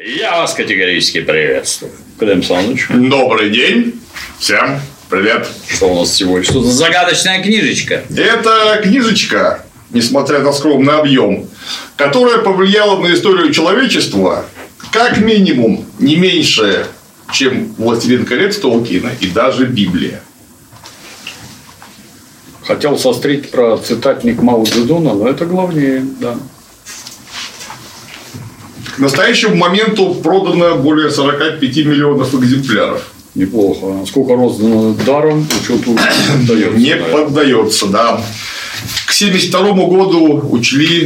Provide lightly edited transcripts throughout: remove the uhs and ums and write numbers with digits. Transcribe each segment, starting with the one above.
Я вас категорически приветствую. Клим Саныч. Добрый день. Всем привет. Что у нас сегодня? Что за загадочная книжечка? Это книжечка, несмотря на скромный объем, которая повлияла на историю человечества как минимум не меньше, чем «Властелин колец» Толкина и даже Библия. Хотел сострить про цитатник Мао Цзэдуна, но это главнее, да. К настоящему моменту продано более 45 миллионов экземпляров. Неплохо. Сколько роздано даром, учету поддается. Не поддается, да. К 1972 году учли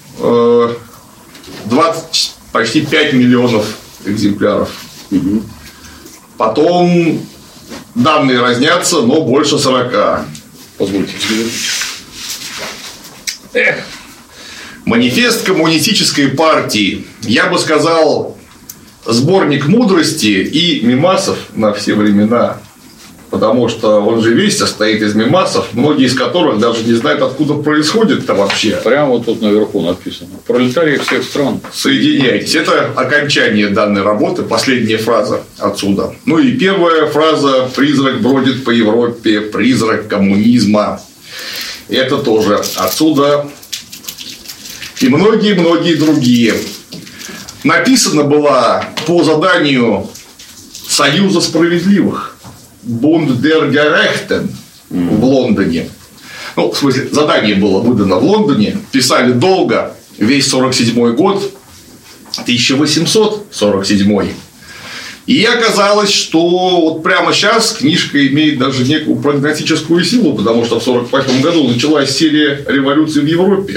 20, почти 5 миллионов экземпляров. Угу. Потом данные разнятся, но больше 40. Позвольте взглянуть. Манифест коммунистической партии. Я бы сказал, сборник мудрости и мемасов на все времена. Потому что он же весь состоит из мемасов, многие из которых даже не знают, откуда происходит-то вообще. Прямо вот тут наверху написано. Пролетарии всех стран. Соединяйтесь. Это окончание данной работы, последняя фраза отсюда. Ну и первая фраза: «Призрак бродит по Европе, призрак коммунизма». Это тоже отсюда. И многие-многие другие. Написана была по заданию Союза справедливых. Bund der Gerechten в Лондоне. Ну, в смысле, задание было выдано в Лондоне. Писали долго. Весь 47-й год. 1847. И оказалось, что вот прямо сейчас книжка имеет даже некую прогностическую силу, потому что в 1945 году началась серия революций в Европе.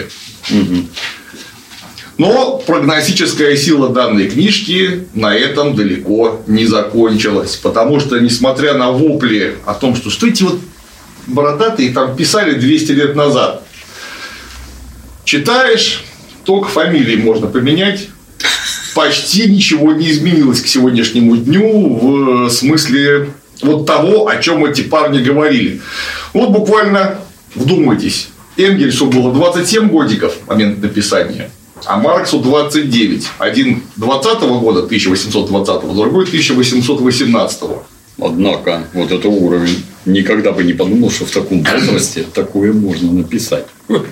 Но прогностическая сила данной книжки на этом далеко не закончилась. Потому что, несмотря на вопли о том, что эти вот бородатые там писали 200 лет назад, читаешь, только фамилии можно поменять, почти ничего не изменилось к сегодняшнему дню в смысле вот того, о чем эти парни говорили. Вот буквально вдумайтесь. Энгельсу было 27 годиков в момент написания, а Марксу 29. Один 20-го года, 1820-го, другой 1818-го. Однако, вот это уровень. Никогда бы не подумал, что в таком возрасте такое можно написать.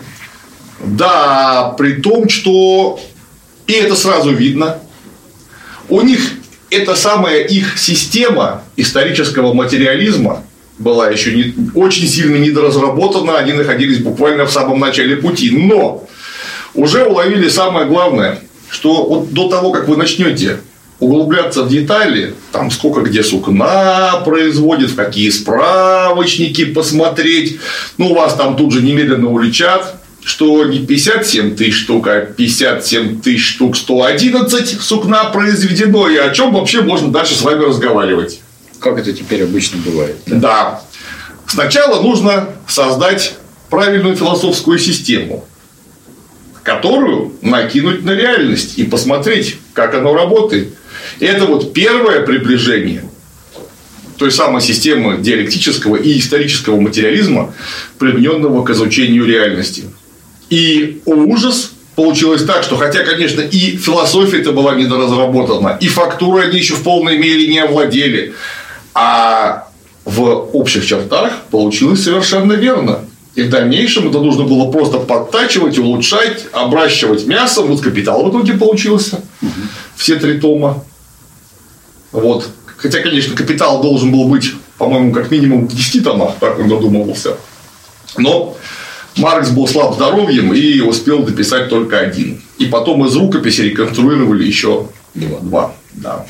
Да, при том, что и это сразу видно. У них эта самая их система исторического материализма была еще очень сильно недоразработана, они находились буквально в самом начале пути. Но уже уловили самое главное, что вот до того, как вы начнете углубляться в детали, там сколько где сукна производит, в какие справочники посмотреть, ну, вас там тут же немедленно уличат, что не 57 тысяч штук, а 57 тысяч штук 111 сукна произведено, и о чем вообще можно дальше с вами разговаривать. Как это теперь обычно бывает. Да. Сначала нужно создать правильную философскую систему, которую накинуть на реальность и посмотреть, как оно работает. И это вот первое приближение той самой системы диалектического и исторического материализма, примененного к изучению реальности. И ужас получилось так, что хотя, конечно, и философия-то была недоразработана, и фактурой они еще в полной мере не овладели, а в общих чертах получилось совершенно верно. И в дальнейшем это нужно было просто подтачивать, улучшать, обращивать мясом. Вот «Капитал» в итоге получился. Все 3 тома. Вот. Хотя, конечно, «Капитал» должен был быть, по-моему, как минимум в 10 томах, так он задумывался. Но Маркс был слаб здоровьем и успел дописать только 1. И потом из рукописи реконструировали еще 2. Да.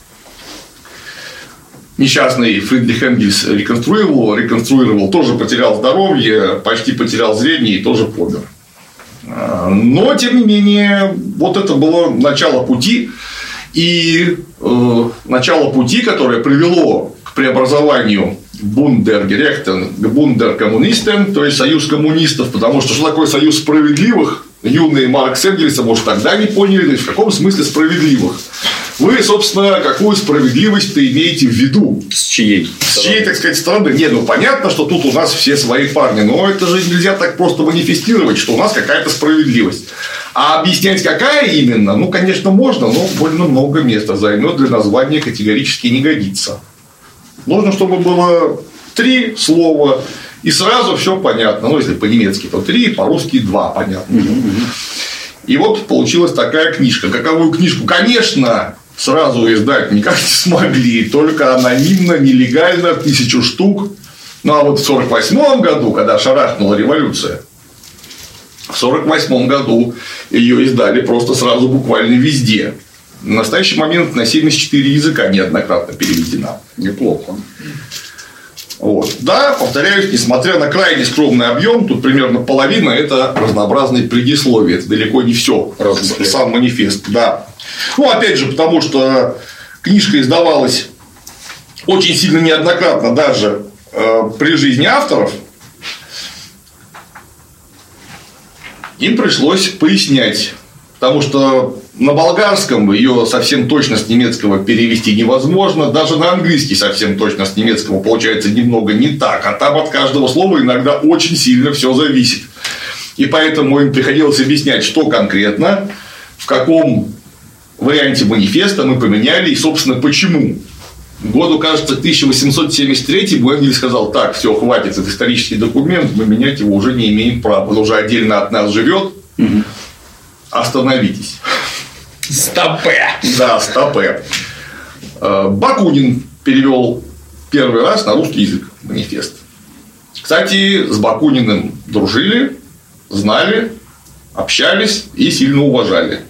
Несчастный Фридрих Энгельс реконструировал, тоже потерял здоровье, почти потерял зрение и тоже помер. Но, тем не менее, вот это было начало пути. И начало пути, которое привело к преобразованию Bund der Gerechten к Bund der Kommunisten, то есть союз коммунистов. Потому что такое союз справедливых? юные Маркс с Энгельсом, может, тогда не поняли, то есть в каком смысле справедливых. Вы, собственно, какую справедливость-то имеете в виду? С чьей? С чьей, так сказать, стороны? Не, ну понятно, что тут у нас все свои парни, но это же нельзя так просто манифестировать, что у нас какая-то справедливость. А объяснять, какая именно, ну, конечно, можно, но больно много места займет, для названия категорически не годится. Нужно, чтобы было 3 слова, и сразу все понятно. Ну, если по-немецки, то 3, по-русски 2, понятно. И вот получилась такая книжка. Каковую книжку, конечно, сразу издать никак не смогли, только анонимно, нелегально, 1000 штук. Ну, а вот в 1948 году, когда шарахнула революция, в 1948 году ее издали просто сразу буквально везде. В настоящий момент на 74 языка неоднократно переведена. Неплохо. Вот. Да, повторяюсь, несмотря на крайне скромный объем, тут примерно половина – это разнообразные предисловия. Это далеко не все. Сам манифест. Да. Ну, опять же, потому что книжка издавалась очень сильно неоднократно даже при жизни авторов, им пришлось пояснять. Потому что на болгарском ее совсем точно с немецкого перевести невозможно. Даже на английский совсем точно с немецкого получается немного не так. А там от каждого слова иногда очень сильно все зависит. И поэтому им приходилось объяснять, что конкретно, в каком варианте манифеста мы поменяли и, собственно, почему. Году, кажется, 1873 Энгельс сказал: так, все, хватит, это исторический документ, мы менять его уже не имеем права. Он уже отдельно от нас живет. Остановитесь. Стопэ. Да, стопэ. Бакунин перевел первый раз на русский язык манифест. Кстати, с Бакуниным дружили, знали, общались и сильно уважали.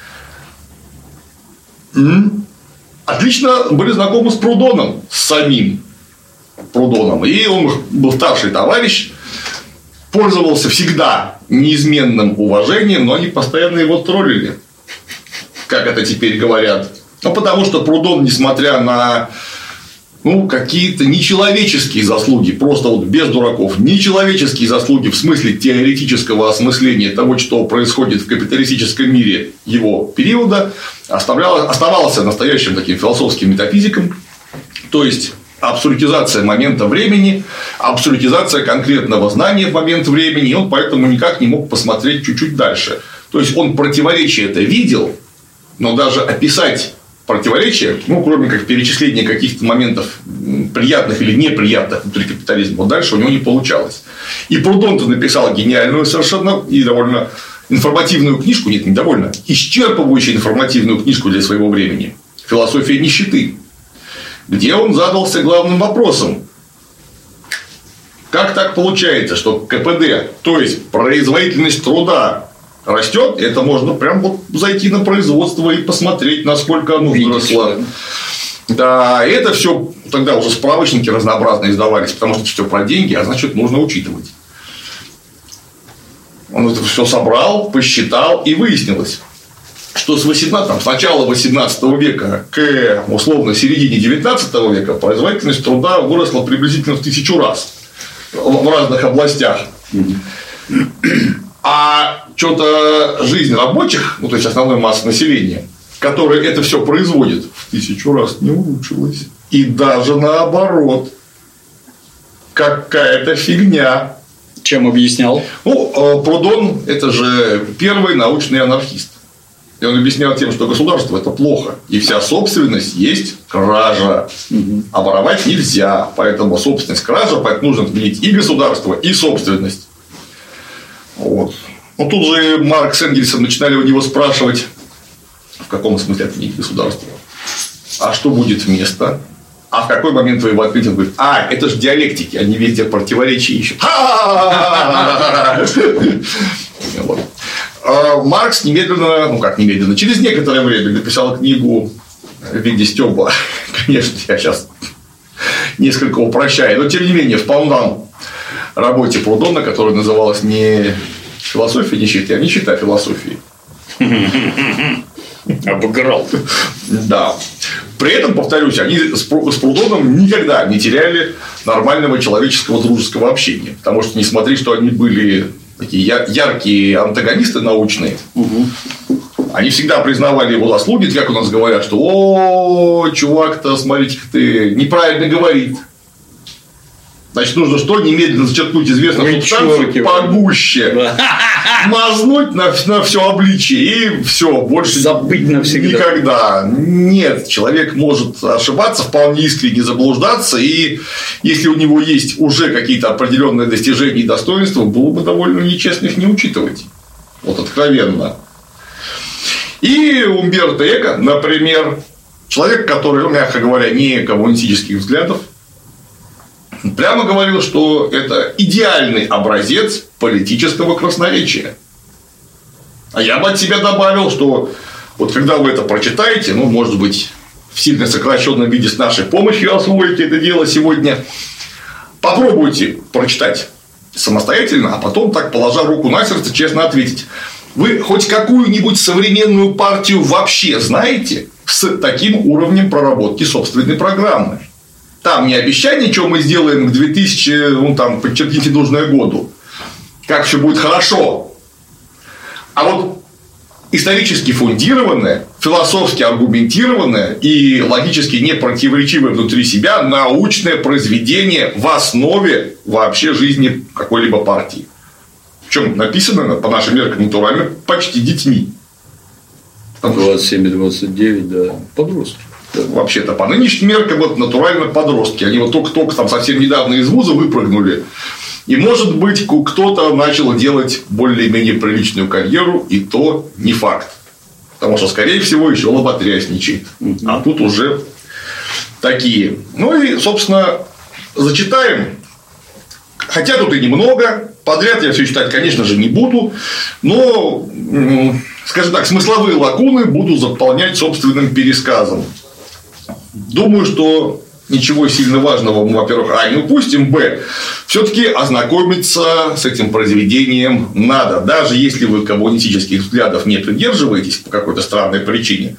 Отлично были знакомы с Прудоном, с самим Прудоном. И он был старший товарищ, пользовался всегда неизменным уважением, но они постоянно его троллили, как это теперь говорят. Ну, потому что Прудон, несмотря на какие-то нечеловеческие заслуги, просто вот без дураков, нечеловеческие заслуги в смысле теоретического осмысления того, что происходит в капиталистическом мире его периода, оставался настоящим таким философским метафизиком, то есть абсолютизация момента времени, абсолютизация конкретного знания в момент времени, и он поэтому никак не мог посмотреть чуть-чуть дальше. То есть он противоречие это видел, но даже описать противоречия, кроме как перечисления каких-то моментов приятных или неприятных внутри капитализма, вот дальше у него не получалось. И Прудон-то написал гениальную совершенно и довольно информативную книжку, нет, не довольно, исчерпывающую информативную книжку для своего времени «Философия нищеты», где он задался главным вопросом: как так получается, что КПД, то есть производительность труда, растет, это можно прям вот зайти на производство и посмотреть, насколько оно выросло. Да, и это все тогда уже справочники разнообразные издавались, потому что это все про деньги, а значит, нужно учитывать. Он это все собрал, посчитал, и выяснилось, что с начала 18 века к условно середине 19 века производительность труда выросла приблизительно в 1000 раз в разных областях. А что-то жизнь рабочих, то есть основной массы населения, которая это все производит, в 1000 раз не улучшилась. И даже наоборот. Какая-то фигня. Чем объяснял? Прудон – это же первый научный анархист. И он объяснял тем, что государство – это плохо. И вся собственность есть кража. А воровать нельзя. Поэтому собственность – кража, поэтому нужно отменить и государство, и собственность. Вот. Тут же Маркс с Энгельсом начинали у него спрашивать, в каком смысле отменить государство. А что будет вместо? А в какой момент вы его отметите? Он говорит: это же диалектики, они везде противоречия ищут. Маркс немедленно, через некоторое время написал книгу в виде стёба. Конечно, я сейчас несколько упрощаю, но тем не менее, в полном работе Прудона, которая называлась не «Философия нищеты», а «Нищета философии». Обыграл. Да. При этом, повторюсь, они с Прудоном никогда не теряли нормального человеческого дружеского общения. Потому что, несмотря что они были такие яркие антагонисты научные, они всегда признавали его заслуги, как у нас говорят, что о, чувак-то, смотрите-ка ты, неправильно говорит. Значит, нужно что? Немедленно зачерпнуть известную субстанцию погуще, мазнуть на все обличие и все, больше забыть навсегда. Никогда. Нет, человек может ошибаться, вполне искренне заблуждаться, и если у него есть уже какие-то определенные достижения и достоинства, было бы довольно нечестно их не учитывать. Вот откровенно. И Умберто Эко, например, человек, который, мягко говоря, не коммунистических взглядов, прямо говорил, что это идеальный образец политического красноречия. А я бы от себя добавил, что вот когда вы это прочитаете, ну, может быть, в сильно сокращенном виде с нашей помощью освоите это дело сегодня, попробуйте прочитать самостоятельно, а потом, так положа руку на сердце, честно ответить. Вы хоть какую-нибудь современную партию вообще знаете с таким уровнем проработки собственной программы? Там не обещание, что мы сделаем к 2000, ну, там, подчеркните нужное году, как все будет хорошо. А вот исторически фундированное, философски аргументированное и логически не противоречивое внутри себя научное произведение в основе вообще жизни какой-либо партии. Причем написано, по нашим меркам, натурально, почти детьми. 27 и 29, да, подростки. Вообще-то по нынешним меркам вот натурально подростки. Они вот только там совсем недавно из вуза выпрыгнули. И, может быть, кто-то начал делать более-менее приличную карьеру, и то не факт. Потому что, скорее всего, еще лоботрясничает. А тут уже такие. Ну и, собственно, зачитаем. Хотя тут и немного. Подряд я все читать, конечно же, не буду. Но, скажем так, смысловые лакуны буду заполнять собственным пересказом. Думаю, что ничего сильно важного мы, во-первых, не упустим, все-таки ознакомиться с этим произведением надо. Даже если вы коммунистических взглядов не придерживаетесь по какой-то странной причине,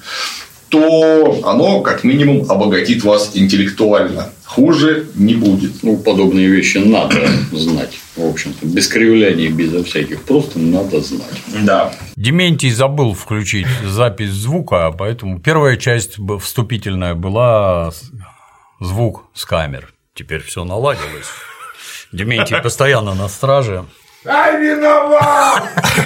то оно, как минимум, обогатит вас интеллектуально. Хуже не будет. Ну, подобные вещи надо знать. В общем-то, без кривляний, безо всяких. Просто надо знать. Да. Дементий забыл включить запись звука, поэтому первая часть вступительная была звук с камер. Теперь все наладилось. Дементий постоянно на страже. Ай, виноват!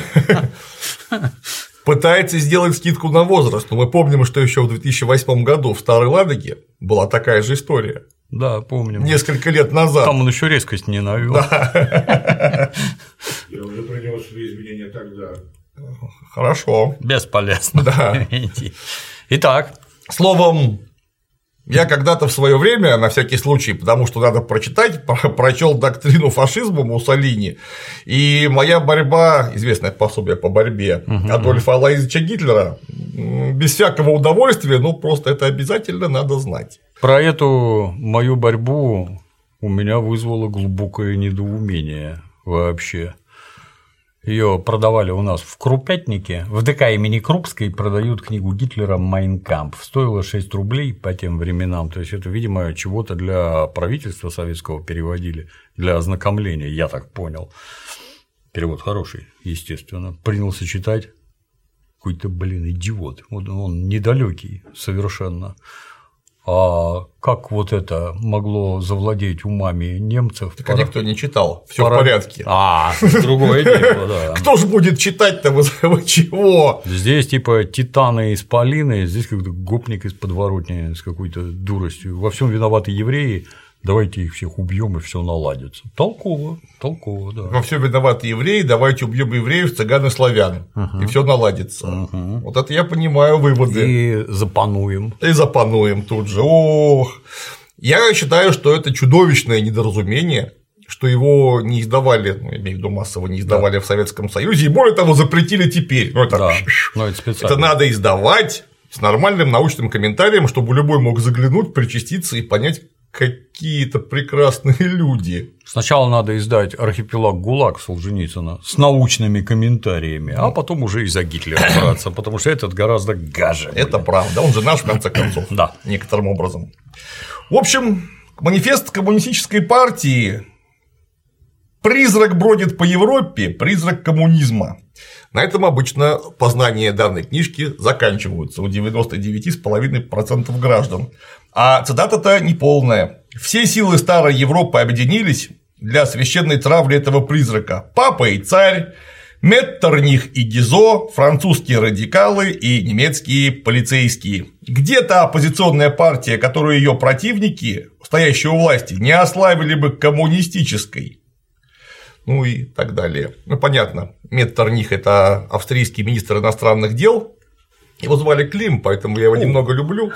Пытается сделать скидку на возраст, но мы помним, что еще в 2008 году в Старой Ладоге была такая же история. Да, помним. Несколько лет назад. Там он еще резкость не навел. Да. Я уже принес свои изменения тогда. Хорошо. Бесполезно. Да. Итак. Словом, я когда-то в свое время, на всякий случай, потому что надо прочитать, прочел доктрину фашизма Муссолини, и моя борьба, известное пособие по борьбе Адольфа Алоизовича Гитлера, без всякого удовольствия, ну просто это обязательно надо знать. Про эту мою борьбу у меня вызвало глубокое недоумение вообще. Ее продавали у нас в Крупятнике, в ДК имени Крупской продают книгу Гитлера «Майн кампф». Стоило 6 рублей по тем временам. То есть это, видимо, чего-то для правительства советского переводили, для ознакомления, я так понял. Перевод хороший, естественно. Принялся читать. Какой-то, идиот. Он недалекий совершенно. А как вот это могло завладеть умами немцев? Так никто не читал, все в порядке. Другое дело, да. Кто же будет читать-то, вы чего? Здесь типа титаны из Полины, здесь какой-то гопник из подворотни с какой-то дуростью. Во всем виноваты евреи. Давайте их всех убьем и все наладится. Толково, да. Во всем виноваты евреи, давайте убьем евреев, цыган и славян, и все наладится. Вот это я понимаю выводы. И запануем тут же. Ох. Я считаю, что это чудовищное недоразумение, что его не издавали, я имею в виду массово не издавали в Советском Союзе, и более того, запретили теперь. Это надо издавать с нормальным научным комментарием, чтобы любой мог заглянуть, причаститься и понять, какие-то прекрасные люди. Сначала надо издать «Архипелаг ГУЛАГ» Солженицына с научными комментариями, а потом уже и за Гитлера браться, потому что этот гораздо гаже. Это правда, он же наш, в конце концов, да. Некоторым образом. В общем, манифест коммунистической партии Призрак бродит по Европе, призрак коммунизма. На этом обычно познания данной книжки заканчиваются у 99,5% граждан. А цитата-то неполная. Все силы старой Европы объединились для священной травли этого призрака. Папа и царь, Меттерних и Гизо, французские радикалы и немецкие полицейские. Где-то оппозиционная партия, которую ее противники, стоящие у власти, не ославили бы коммунистической. Ну и так далее. Ну, понятно, Меттерних – это австрийский министр иностранных дел. Его звали Клим, поэтому я его немного люблю.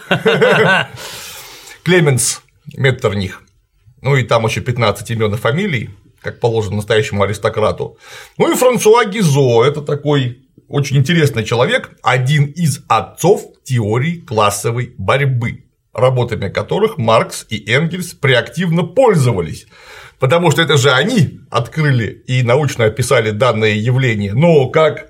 Клеменс Меттерних. Ну и там еще 15 имен и фамилий, как положено настоящему аристократу. Ну и Франсуа Гизо – это такой очень интересный человек, один из отцов теории классовой борьбы, работами которых Маркс и Энгельс право пользовались. Потому что это же они открыли и научно описали данное явление. Но как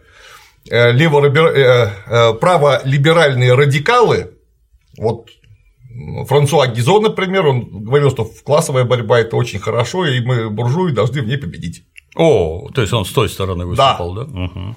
праволиберальные радикалы, вот Франсуа Гизо, например, он говорил, что классовая борьба – это очень хорошо, и мы, буржуи, должны в ней победить. О, то есть он с той стороны выступал, да? Угу.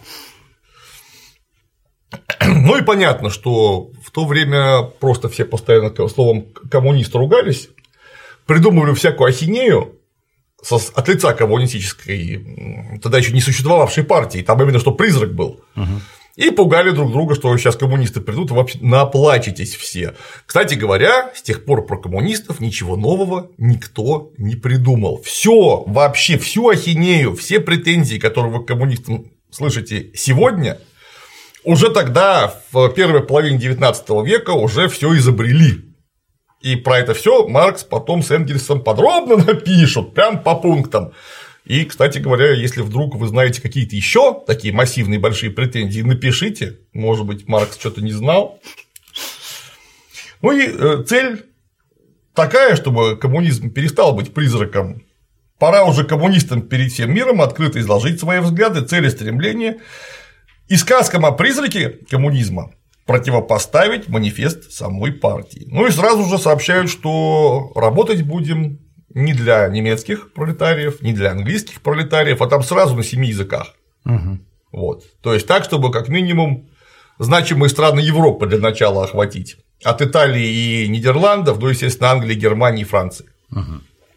Ну и понятно, что в то время просто все постоянно словом коммунист ругались, придумывали всякую ахинею от лица коммунистической, тогда еще не существовавшей партии, там именно что призрак был. И пугали друг друга, что сейчас коммунисты придут, и вообще наплачетесь все. Кстати говоря, с тех пор про коммунистов ничего нового никто не придумал. Все, вообще всю ахинею, все претензии, которые вы к коммунистам слышите сегодня, уже тогда, в первой половине 19 века, уже все изобрели. И про это все Маркс потом с Энгельсом подробно напишут, прям по пунктам. И, кстати говоря, если вдруг вы знаете какие-то еще такие массивные большие претензии, напишите, может быть, Маркс что-то не знал. Ну и цель такая, чтобы коммунизм перестал быть призраком. Пора уже коммунистам перед всем миром открыто изложить свои взгляды, цели, стремления и сказкам о призраке коммунизма противопоставить манифест самой партии. Ну и сразу же сообщают, что работать будем не для немецких пролетариев, не для английских пролетариев, а там сразу на 7 языках. Угу. Вот. То есть так, чтобы как минимум значимые страны Европы для начала охватить. От Италии и Нидерландов до, естественно, Англии, Германии и Франции. Угу.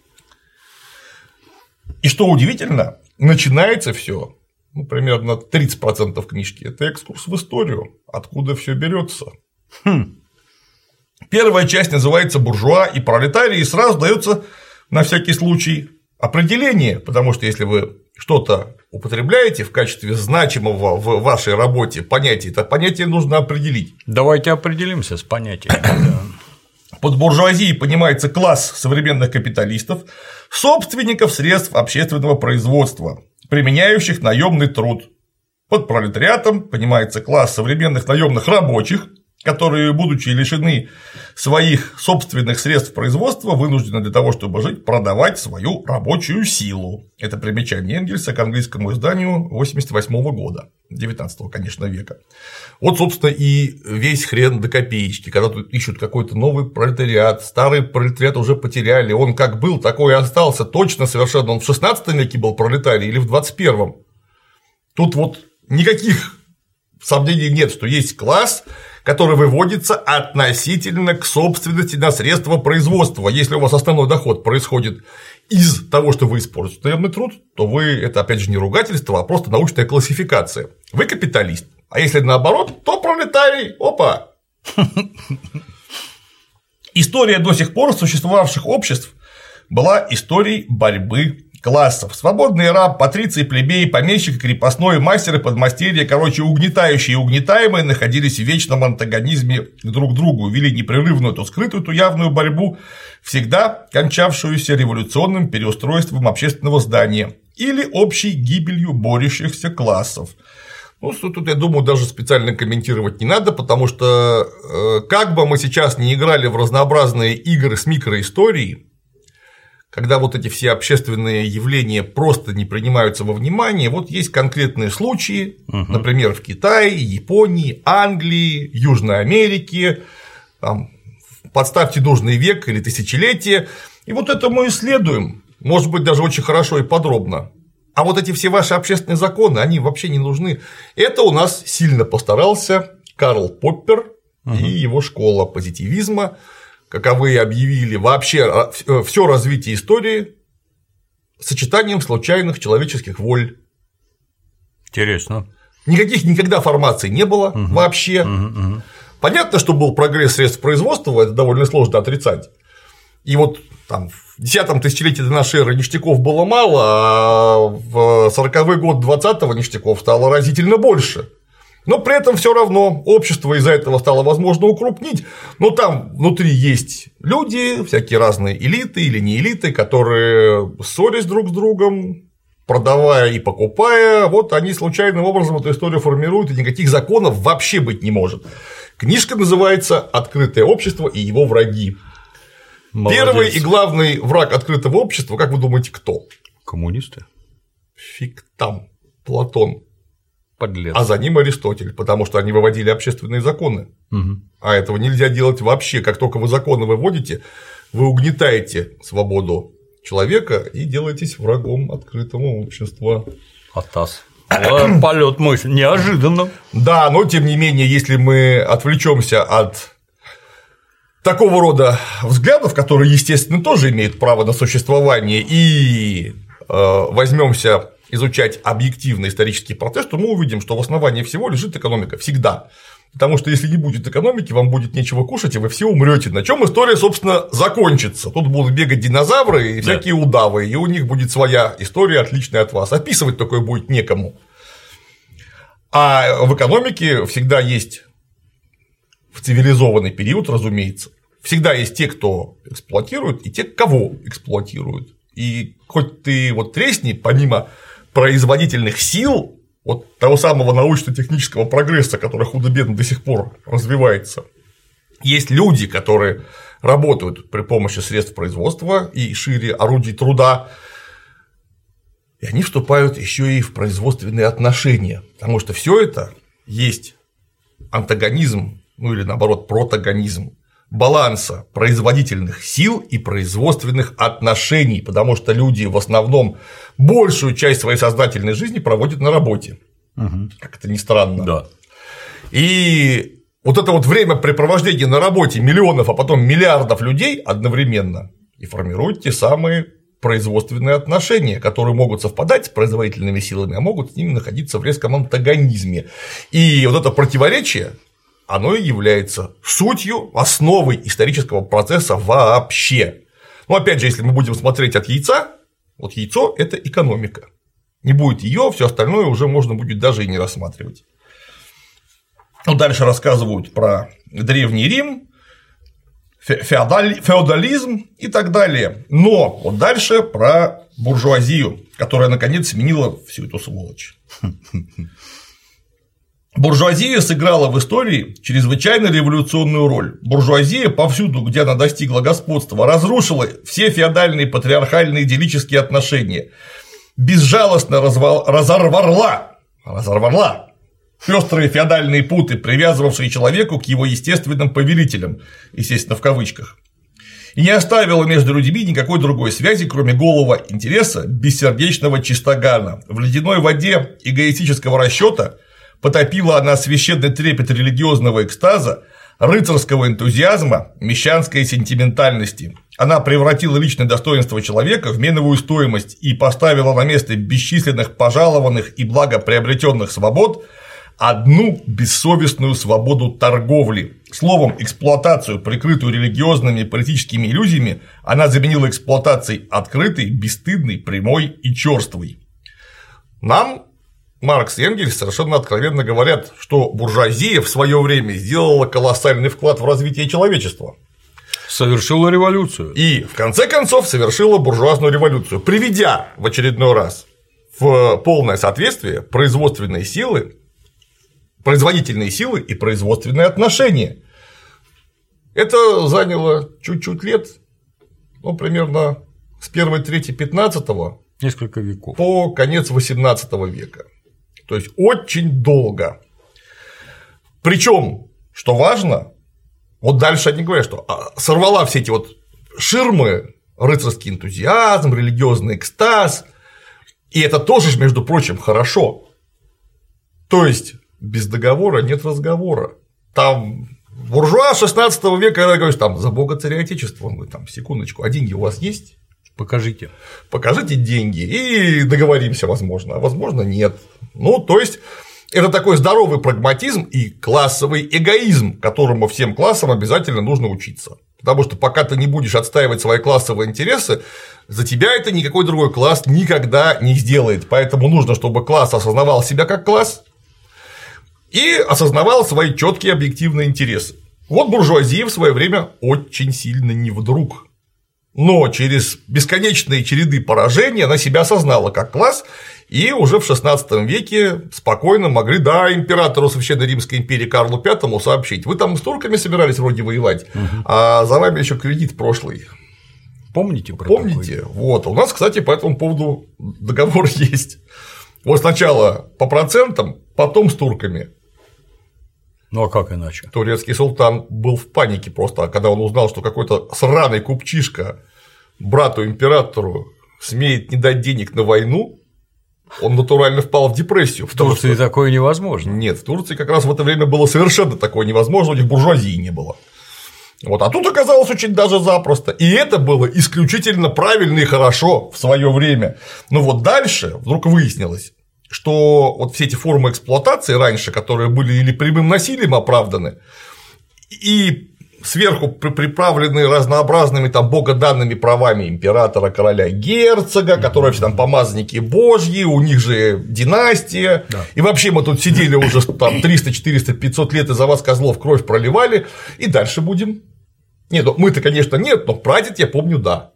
И что удивительно, начинается все, ну, примерно 30% книжки – это экскурс в историю, откуда все берется. Первая часть называется «Буржуа и пролетарии», и сразу дается на всякий случай определение, потому что если вы что-то употребляете в качестве значимого в вашей работе понятия, это понятие нужно определить. Давайте определимся с понятием. Под буржуазией понимается класс современных капиталистов, собственников средств общественного производства, применяющих наемный труд. Под пролетариатом понимается класс современных наемных рабочих, которые, будучи лишены своих собственных средств производства, вынуждены для того, чтобы жить, продавать свою рабочую силу. Это примечание Энгельса к английскому изданию 1988 года, 19, конечно, века. Вот, собственно, и весь хрен до копеечки, когда тут ищут какой-то новый пролетариат, старый пролетариат уже потеряли, он как был, такой и остался, точно совершенно, он в 16 веке был пролетарий или в 21-м. Тут вот никаких сомнений нет, что есть класс, который выводится относительно к собственности на средства производства. Если у вас основной доход происходит из того, что вы используете наемный труд, то вы, это опять же не ругательство, а просто научная классификация. Вы капиталист, а если наоборот, то пролетарий. Опа! История до сих пор существовавших обществ была историей борьбы классов. Свободный раб, патриций, плебей, помещик, крепостной, мастер и подмастерье, короче, угнетающие и угнетаемые находились в вечном антагонизме друг к другу, вели непрерывную, то скрытую, то явную борьбу, всегда кончавшуюся революционным переустройством общественного здания или общей гибелью борющихся классов. Ну, тут, я думаю, даже специально комментировать не надо, потому что как бы мы сейчас не играли в разнообразные игры с микроисторией, когда вот эти все общественные явления просто не принимаются во внимание, вот есть конкретные случаи, например, в Китае, Японии, Англии, Южной Америке, там, подставьте нужный век или тысячелетие, и вот это мы исследуем, может быть, даже очень хорошо и подробно. А вот эти все ваши общественные законы, они вообще не нужны. Это у нас сильно постарался Карл Поппер и его школа позитивизма, каковые объявили вообще все развитие истории сочетанием случайных человеческих воль. Интересно. Никаких никогда формаций не было вообще. Понятно, что был прогресс средств производства, это довольно сложно отрицать. И вот там в 10-м тысячелетии до нашей эры ништяков было мало, а в 40-й год 20-го ништяков стало разительно больше. Но при этом все равно общество из-за этого стало возможно укрупнить, но там внутри есть люди, всякие разные элиты или не элиты, которые, ссорясь друг с другом, продавая и покупая, вот они случайным образом эту историю формируют, и никаких законов вообще быть не может. Книжка называется «Открытое общество и его враги». Молодец. Первый и главный враг открытого общества, как вы думаете, кто? Коммунисты. Фиг там. Платон. Подлец. А за ним Аристотель, потому что они выводили общественные законы. А этого нельзя делать вообще. Как только вы законы выводите, вы угнетаете свободу человека и делаетесь врагом открытого общества. Атас. Полет мысли. Неожиданно. Да, но тем не менее, если мы отвлечемся от такого рода взглядов, которые, естественно, тоже имеют право на существование, и возьмемся изучать объективный исторический процесс, то мы увидим, что в основании всего лежит экономика. Всегда. Потому что если не будет экономики, вам будет нечего кушать, и вы все умрете. На чем история, собственно, закончится. Тут будут бегать динозавры и всякие удавы, и у них будет своя история, отличная от вас. Описывать такое будет некому. А в экономике всегда есть, в цивилизованный период, разумеется, всегда есть те, кто эксплуатирует, и те, кого эксплуатируют. И хоть ты вот тресни, помимо производительных сил, вот того самого научно-технического прогресса, который худо-бедно до сих пор развивается, есть люди, которые работают при помощи средств производства и шире орудий труда, и они вступают еще и в производственные отношения, потому что все это есть антагонизм, ну или наоборот протагонизм баланса производительных сил и производственных отношений, потому что люди в основном большую часть своей сознательной жизни проводят на работе. Как это ни странно. Да. И вот это вот времяпрепровождение на работе миллионов, а потом миллиардов людей одновременно и формирует те самые производственные отношения, которые могут совпадать с производительными силами, а могут с ними находиться в резком антагонизме. И вот это противоречие, оно и является сутью, основой исторического процесса вообще. Но опять же, если мы будем смотреть от яйца, вот яйцо – это экономика. Не будет ее, все остальное уже можно будет даже и не рассматривать. Ну, дальше рассказывают про Древний Рим, феодализм и так далее. Но вот дальше про буржуазию, которая наконец сменила всю эту сволочь. Буржуазия сыграла в истории чрезвычайно революционную роль. Буржуазия повсюду, где она достигла господства, разрушила все феодальные патриархальные идиллические отношения, безжалостно разорвала пестрые феодальные путы, привязывавшие человеку к его естественным повелителям, естественно, в кавычках, и не оставила между людьми никакой другой связи, кроме голого интереса бессердечного чистогана. В ледяной воде эгоистического расчета потопила она священный трепет религиозного экстаза, рыцарского энтузиазма, мещанской сентиментальности. Она превратила личное достоинство человека в меновую стоимость и поставила на место бесчисленных пожалованных и благоприобретенных свобод одну бессовестную свободу торговли. Словом, эксплуатацию, прикрытую религиозными и политическими иллюзиями, она заменила эксплуатацией открытой, бесстыдной, прямой и чёрствой. Нам Маркс и Энгельс совершенно откровенно говорят, что буржуазия в свое время сделала колоссальный вклад в развитие человечества. Совершила революцию. И, в конце концов, совершила буржуазную революцию, приведя в очередной раз в полное соответствие производительные силы и производственные отношения. Это заняло чуть-чуть лет, ну, примерно с первой трети 15-го несколько веков по конец 18 века. То есть очень долго. Причем, что важно, вот дальше они говорят, что сорвала все эти вот ширмы, рыцарский энтузиазм, религиозный экстаз, И это тоже, между прочим, хорошо. То есть без договора нет разговора. Там буржуа 16 века, когда говоришь, там, за бога царя отечества, он говорит, там, секундочку, а деньги у вас есть? Покажите деньги и договоримся, возможно, а возможно нет. Ну, то есть это такой здоровый прагматизм и классовый эгоизм, которому всем классам обязательно нужно учиться. Потому что пока ты не будешь отстаивать свои классовые интересы, за тебя это никакой другой класс никогда не сделает. Поэтому нужно, чтобы класс осознавал себя как класс и осознавал свои четкие объективные интересы. Вот буржуазия в свое время очень сильно не вдруг, но через бесконечные череды поражений она себя осознала как класс, и уже в XVI веке спокойно могли, императору Священной Римской империи Карлу V сообщить: вы там с турками собирались вроде воевать, а за вами еще кредит прошлый. Помните? Вот. У нас, кстати, по этому поводу договор есть. Вот сначала по процентам, потом с турками. Ну а как иначе? Турецкий султан был в панике просто, когда он узнал, что какой-то сраный купчишка брату-императору смеет не дать денег на войну, он натурально впал в депрессию. В Турции такое невозможно. Нет, в Турции как раз в это время было совершенно такое невозможно, у них буржуазии не было. Вот, а тут оказалось очень даже запросто. И это было исключительно правильно и хорошо в свое время. Но вот дальше вдруг выяснилось, что вот все эти формы эксплуатации раньше, которые были или прямым насилием оправданы, и сверху приправлены разнообразными там богоданными правами императора, короля, герцога, которые все там помазанники божьи, у них же династия, и вообще мы тут сидели уже там 300, 400, 500 лет, и за вас, козлов, кровь проливали, и дальше будем. Нет, ну мы-то, конечно, нет, но прадед, я помню, да.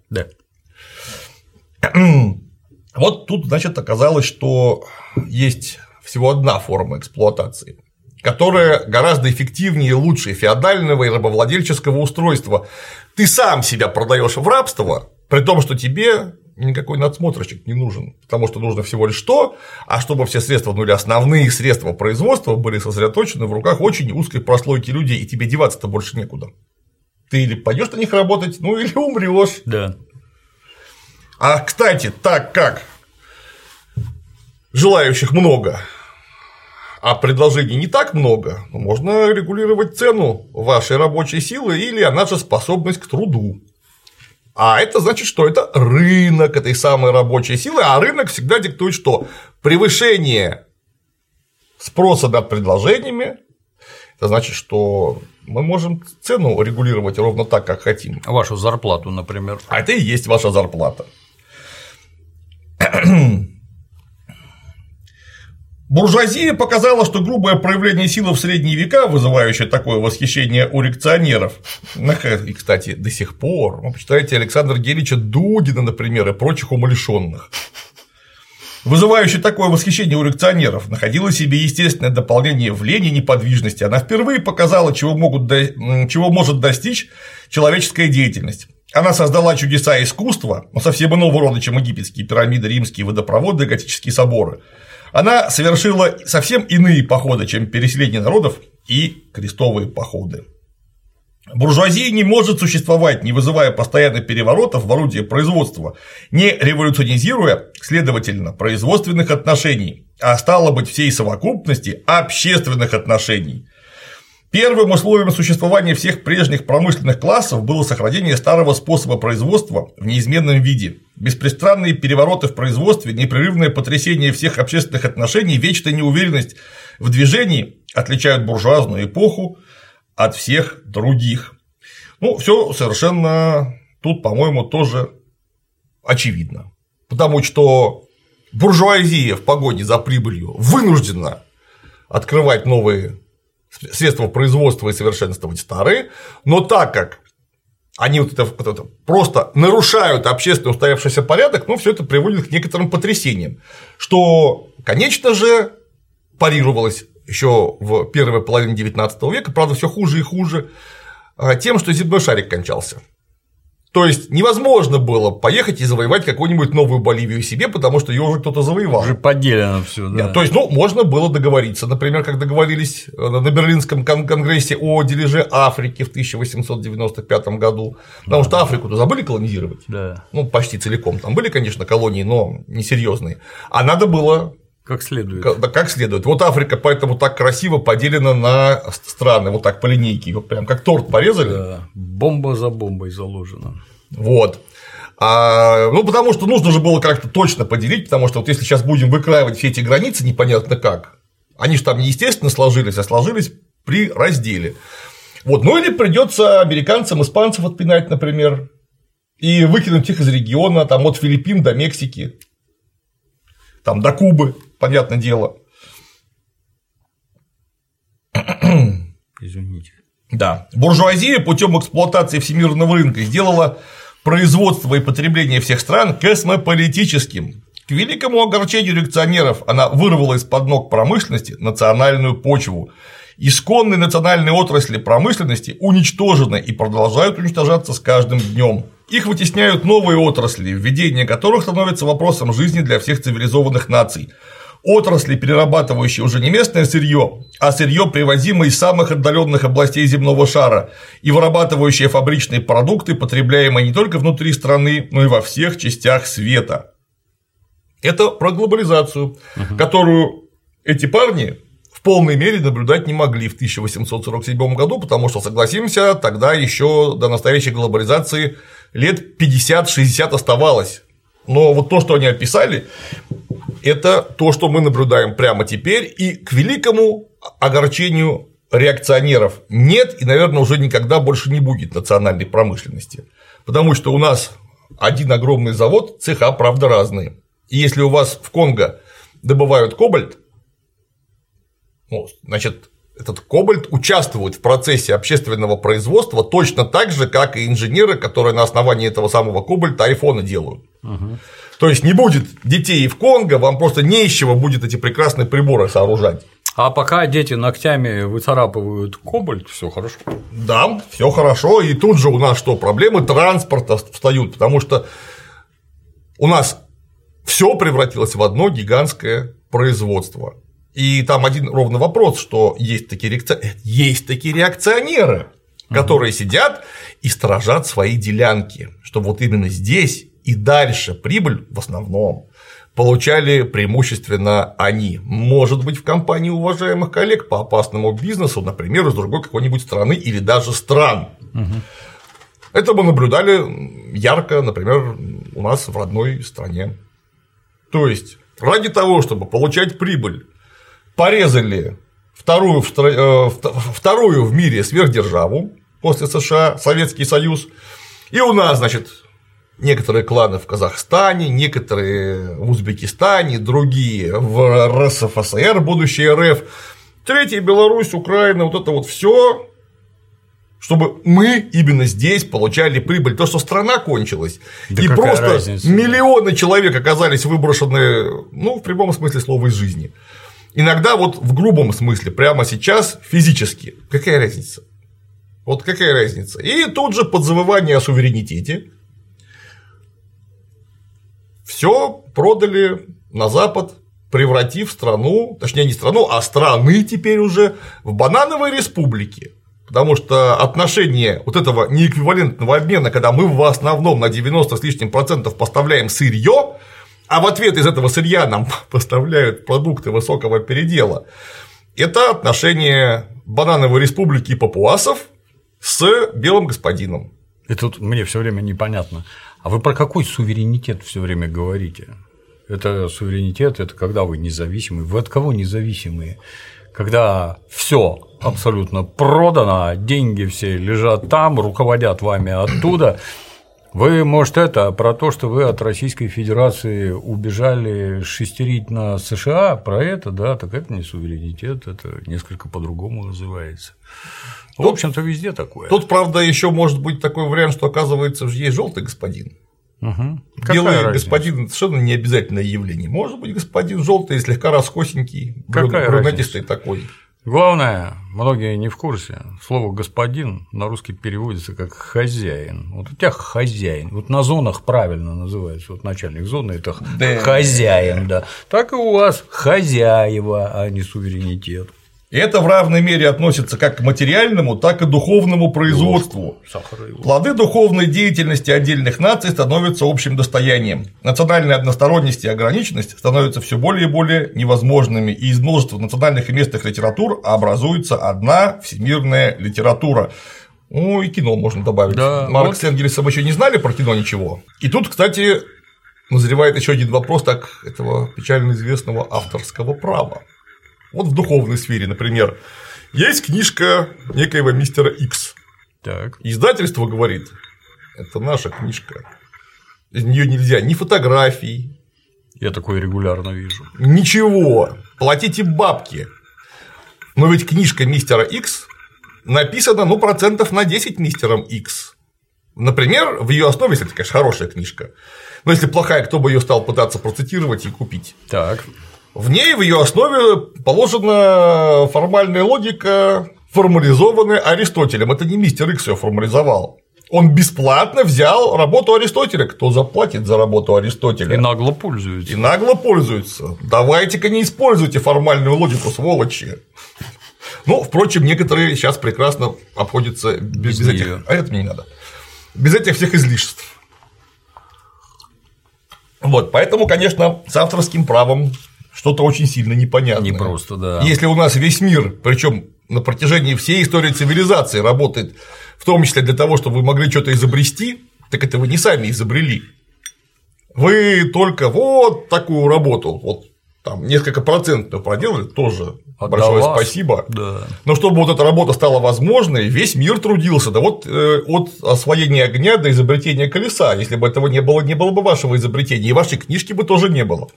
Вот тут, значит, оказалось, что есть всего одна форма эксплуатации, которая гораздо эффективнее и лучше феодального и рабовладельческого устройства. Ты сам себя продаешь в рабство, при том, что тебе никакой надсмотрщик не нужен, потому что нужно всего лишь что, а чтобы все средства, ну или основные средства производства были сосредоточены в руках очень узкой прослойки людей, и тебе деваться-то больше некуда. Ты или пойдешь на них работать, ну или умрешь. Да. А, кстати, так как желающих много, а предложений не так много, можно регулировать цену вашей рабочей силы или наша способность к труду. А это значит, что это рынок этой самой рабочей силы, а рынок всегда диктует что? Превышение спроса над предложениями. Это значит, что мы можем цену регулировать ровно так, как хотим. Вашу зарплату, например. А это и есть ваша зарплата. Буржуазия показала, что грубое проявление силы в средние века, вызывающее такое восхищение у реакционеров, и, кстати, до сих пор, вы почитаете Александра Гелича Дудина, например, и прочих умалишенных, вызывающее такое восхищение у реакционеров, находила себе естественное дополнение в лени и неподвижности. Она впервые показала, чего может достичь человеческая деятельность. Она создала чудеса искусства, но совсем иного рода, чем египетские пирамиды, римские водопроводы, готические соборы. Она совершила совсем иные походы, чем переселение народов и крестовые походы. Буржуазия не может существовать, не вызывая постоянных переворотов в орудии производства, не революционизируя, следовательно, производственных отношений, а стало быть, всей совокупности общественных отношений. Первым условием существования всех прежних промышленных классов было сохранение старого способа производства в неизменном виде. Беспрестанные перевороты в производстве, непрерывное потрясение всех общественных отношений, вечная неуверенность в движении отличают буржуазную эпоху от всех других. Ну, все совершенно тут, по-моему, тоже очевидно. Потому что буржуазия в погоне за прибылью вынуждена открывать новые средства производства и совершенствовать старые, но так как они вот это просто нарушают общественно устоявшийся порядок, ну, все это приводит к некоторым потрясениям, что, конечно же, парировалось еще в первой половине XIX века, правда, все хуже и хуже, тем, что земной шарик кончался. То есть невозможно было поехать и завоевать какую-нибудь новую Боливию себе, потому что ее уже кто-то завоевал. Уже поделено все, да. То есть, можно было договориться, например, как договорились на Берлинском конгрессе о дележе Африки в 1895 году, потому что Африку-то забыли колонизировать, почти целиком, там были, конечно, колонии, но несерьезные, а надо было как следует. Как следует. Вот Африка поэтому так красиво поделена на страны, вот так по линейке, вот прям как торт порезали. Да. Бомба за бомбой заложена. Вот. Потому что нужно же было как-то точно поделить, потому что вот если сейчас будем выкраивать все эти границы непонятно как, они же там не естественно сложились, а сложились при разделе. Вот. Или придется американцам, испанцев отпинать, например, и выкинуть их из региона, там от Филиппин до Мексики, там до Кубы, понятное дело. Извините. Да. Буржуазия путем эксплуатации всемирного рынка сделала производство и потребление всех стран космополитическим. К великому огорчению реакционеров она вырвала из-под ног промышленности национальную почву. Исконные национальные отрасли промышленности уничтожены и продолжают уничтожаться с каждым днем. Их вытесняют новые отрасли, введение которых становится вопросом жизни для всех цивилизованных наций. Отрасли, перерабатывающие уже не местное сырье, а сырье, привозимое из самых отдаленных областей земного шара, и вырабатывающие фабричные продукты, потребляемые не только внутри страны, но и во всех частях света. Это про глобализацию, которую эти парни в полной мере наблюдать не могли в 1847 году, потому что, согласимся, тогда еще до настоящей глобализации лет 50-60 оставалось. Но вот то, что они описали, это то, что мы наблюдаем прямо теперь, и к великому огорчению реакционеров нет и, наверное, уже никогда больше не будет национальной промышленности, потому что у нас один огромный завод, цеха, правда, разные. И если у вас в Конго добывают кобальт, значит, этот кобальт участвует в процессе общественного производства точно так же, как и инженеры, которые на основании этого самого кобальта айфоны делают. То есть не будет детей в Конго, вам просто не из чего будет эти прекрасные приборы сооружать. А пока дети ногтями выцарапывают кобальт, все хорошо. Да, все хорошо. И тут же у нас что, проблемы транспорта встают, потому что у нас все превратилось в одно гигантское производство. И там один ровно вопрос, что есть такие реакционеры, которые сидят и сторожат свои делянки, что вот именно здесь и дальше прибыль в основном получали преимущественно они, может быть, в компании уважаемых коллег по опасному бизнесу, например, из другой какой-нибудь страны или даже стран. Это мы наблюдали ярко, например, у нас в родной стране. То есть ради того, чтобы получать прибыль, порезали вторую в мире сверхдержаву после США, Советский Союз, и у нас, значит, некоторые кланы в Казахстане, некоторые в Узбекистане, другие в РСФСР, будущее РФ, третья Беларусь, Украина, вот это вот все, чтобы мы именно здесь получали прибыль. То, что страна кончилась, да, и просто разница? Миллионы человек оказались выброшены, в прямом смысле слова, из жизни. Иногда вот в грубом смысле, прямо сейчас физически. Какая разница? Вот какая разница? И тут же под завывание о суверенитете все продали на Запад, превратив страну, точнее не страну, а страны теперь уже в банановые республики. Потому что отношение вот этого неэквивалентного обмена, когда мы в основном на 90 с лишним процентов поставляем сырье, а в ответ из этого сырья нам поставляют продукты высокого передела, это отношение банановой республики и папуасов с белым господином. И тут мне все время непонятно. А вы про какой суверенитет все время говорите? Это суверенитет, это когда вы независимы. Вы от кого независимые? Когда все абсолютно продано, деньги все лежат там, руководят вами оттуда. Вы, может, это про то, что вы от Российской Федерации убежали шестерить на США, про это, да, так это не суверенитет, это несколько по-другому называется. В общем-то, везде такое. Тут, правда, еще может быть такой вариант, что, оказывается, есть желтый господин. Белый господин совершенно не обязательное явление. Может быть, господин желтый, слегка расхосенький, брюнетистый такой. Главное, многие не в курсе, слово «господин» на русский переводится как «хозяин». Вот у тебя хозяин, вот на зонах правильно называется, вот начальник зоны – это хозяин, да. Так и у вас хозяева, а не суверенитет. И это в равной мере относится как к материальному, так и духовному производству. Плоды духовной деятельности отдельных наций становятся общим достоянием. Национальная односторонность и ограниченность становятся все более и более невозможными, и из множества национальных и местных литератур образуется одна всемирная литература. Ну, и кино можно добавить. Да, Маркс с Энгельсом еще не знали про кино ничего. И тут, кстати, назревает еще один вопрос так этого печально известного авторского права. Вот в духовной сфере, например, есть книжка некоего мистера Икс. Так. Издательство говорит, это наша книжка. Из нее нельзя ни фотографий. Я такое регулярно вижу. Ничего. Платите бабки. Но ведь книжка мистера Икс написана, ну, процентов на 10 мистером Икс. Например, в ее основе, если это, конечно, хорошая книжка. Но если плохая, кто бы ее стал пытаться процитировать и купить? Так. В ней, в ее основе положена формальная логика, формализованная Аристотелем. Это не мистер Икс ее формализовал. Он бесплатно взял работу Аристотеля. Кто заплатит за работу Аристотеля? И нагло пользуется. И нагло пользуется. Давайте-ка не используйте формальную логику, сволочи. Ну, впрочем, некоторые сейчас прекрасно обходятся без этих. А это мне не надо. Без этих всех излишеств. Вот, поэтому, конечно, с авторским правом что-то очень сильно непонятное. Непросто, да. Если у нас весь мир, причем на протяжении всей истории цивилизации работает, в том числе для того, чтобы вы могли что-то изобрести, так это вы не сами изобрели. Вы только вот такую работу, вот там несколько процентов проделали, тоже большое спасибо. Да. Но чтобы вот эта работа стала возможной, весь мир трудился. Да вот от освоения огня до изобретения колеса. Если бы этого не было бы вашего изобретения, и вашей книжки бы тоже не было.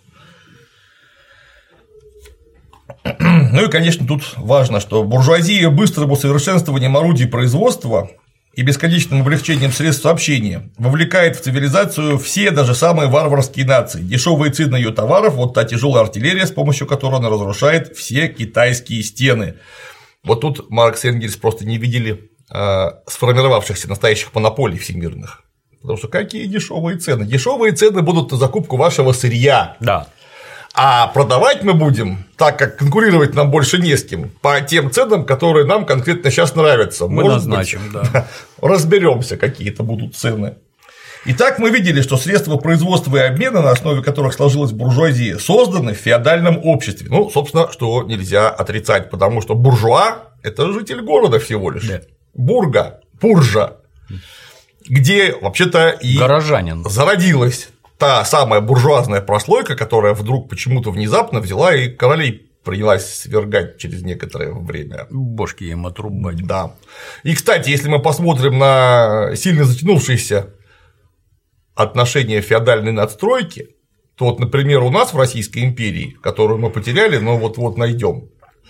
Ну и, конечно, тут важно, что буржуазия быстрым усовершенствованием орудий производства и бесконечным облегчением средств сообщения вовлекает в цивилизацию все, даже самые варварские нации. Дешевые цены ее товаров, вот та тяжелая артиллерия, с помощью которой она разрушает все китайские стены. Вот тут Маркс и Энгельс просто не видели сформировавшихся настоящих монополий всемирных. Потому что какие дешевые цены? Дешевые цены будут на закупку вашего сырья. Да. А продавать мы будем, так как конкурировать нам больше не с кем, по тем ценам, которые нам конкретно сейчас нравятся. Мы назначим, да. Разберемся, какие это будут цены. Итак, мы видели, что средства производства и обмена, на основе которых сложилась буржуазия, созданы в феодальном обществе. Ну, собственно, что нельзя отрицать, потому что буржуа – это житель города всего лишь. Да. Буржа, где вообще-то и горожанин зародилась та самая буржуазная прослойка, которая вдруг почему-то внезапно взяла и королей принялась свергать через некоторое время. Бошки им отрубать. Да. И, кстати, если мы посмотрим на сильно затянувшиеся отношения феодальной надстройки, то вот, например, у нас в Российской империи, которую мы потеряли, но вот-вот найдем,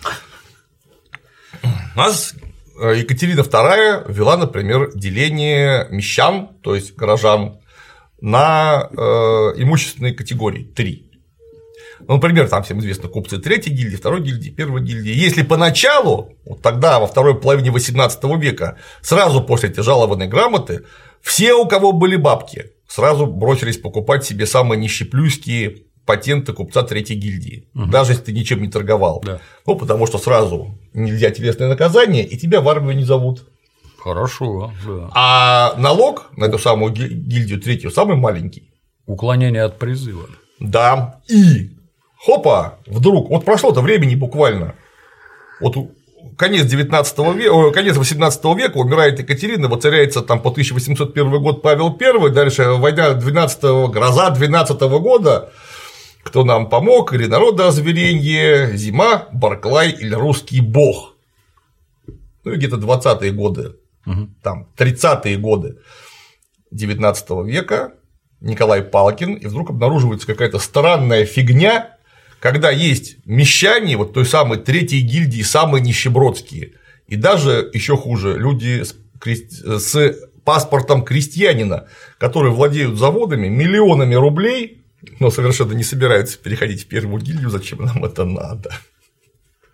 у нас Екатерина II ввела, например, деление мещан, то есть горожан, на имущественные категории 3. Ну, например, там всем известно купцы 3-й гильдии, 2-й гильдии, 1-й гильдии. Если поначалу, вот тогда, во второй половине XVIII века, сразу после этой жалованной грамоты, все, у кого были бабки, сразу бросились покупать себе самые нищеплюйские патенты купца 3-й гильдии, даже если ты ничем не торговал. Да. Ну, потому что сразу нельзя телесное наказание, и тебя в армию не зовут. Хорошо, да. А налог на эту самую гильдию 3-ю самый маленький. Уклонение от призыва. Да. И хопа, вдруг, вот прошло-то времени буквально. Вот конец 19 века, конец 18 века, умирает Екатерина, воцаряется там по 1801 год Павел I, дальше война 12-го, гроза 12 года. Кто нам помог? Или народоозверенье, зима, Барклай или русский бог. Ну и где-то 20-е годы. Там 30-е годы 19 века Николай Палкин, и вдруг обнаруживается какая-то странная фигня, когда есть мещане вот той самой 3-й гильдии, самые нищебродские, и даже еще хуже, люди с паспортом крестьянина, которые владеют заводами, миллионами рублей, но совершенно не собираются переходить в 1-ю гильдию, зачем нам это надо.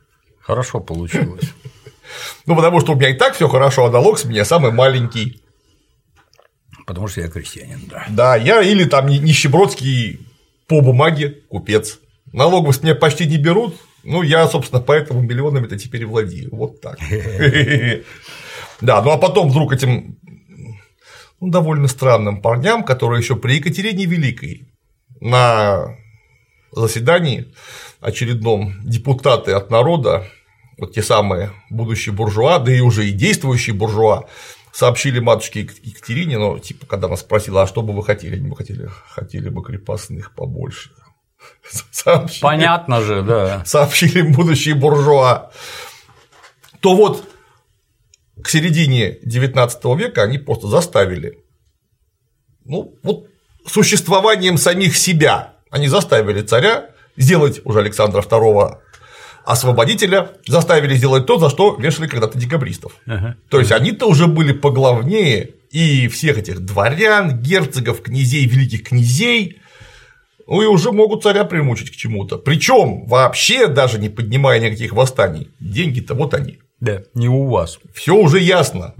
Хорошо получилось. Ну, потому что у меня и так все хорошо, а налог с меня самый маленький. Потому что я крестьянин, да. Да, я или там нищебродский по бумаге купец. Налогов с меня почти не берут, ну, я, собственно, поэтому миллионами-то теперь и владею. Вот так. Да, ну а потом вдруг этим довольно странным парням, которые еще при Екатерине Великой на заседании очередном депутаты от народа, вот те самые будущие буржуа, да и уже и действующие буржуа, сообщили матушке Екатерине, но типа, когда она спросила, а что бы вы хотели, мы хотели бы крепостных побольше. Сообщили, понятно же, да. Сообщили будущие буржуа. То вот к середине XIX века они просто заставили, ну, вот существованием самих себя, они заставили царя сделать уже Александра II освободителя, заставили сделать то, за что вешали когда-то декабристов. То есть они-то уже были поглавнее и всех этих дворян, герцогов, князей, великих князей, ну и уже могут царя примучить к чему-то. Причем вообще даже не поднимая никаких восстаний. Деньги-то вот они. Да, не у вас. Все уже ясно.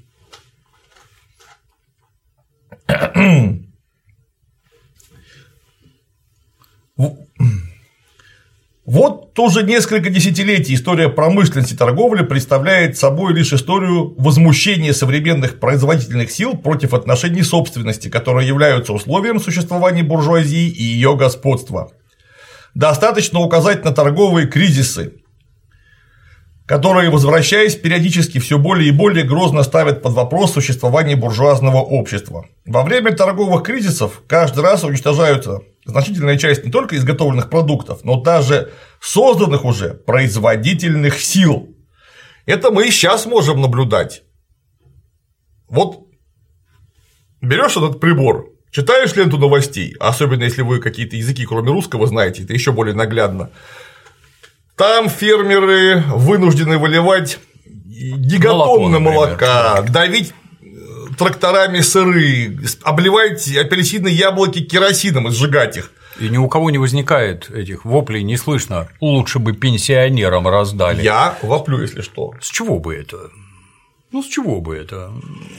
Вот уже несколько десятилетий история промышленности и торговли представляет собой лишь историю возмущения современных производительных сил против отношений собственности, которые являются условием существования буржуазии и ее господства. Достаточно указать на торговые кризисы, которые, возвращаясь периодически, все более и более грозно ставят под вопрос существование буржуазного общества. Во время торговых кризисов каждый раз уничтожаются значительная часть не только изготовленных продуктов, но даже созданных уже производительных сил. Это мы и сейчас можем наблюдать. Вот берешь этот прибор, читаешь ленту новостей, особенно если вы какие-то языки, кроме русского, знаете, это еще более наглядно. Там фермеры вынуждены выливать гигатонны молока, давить тракторами сыры, обливать апельсины, яблоки керосином и сжигать их. И ни у кого не возникает этих воплей, не слышно, лучше бы пенсионерам раздали. Я воплю, если что. С чего бы это? Ну, с чего бы это?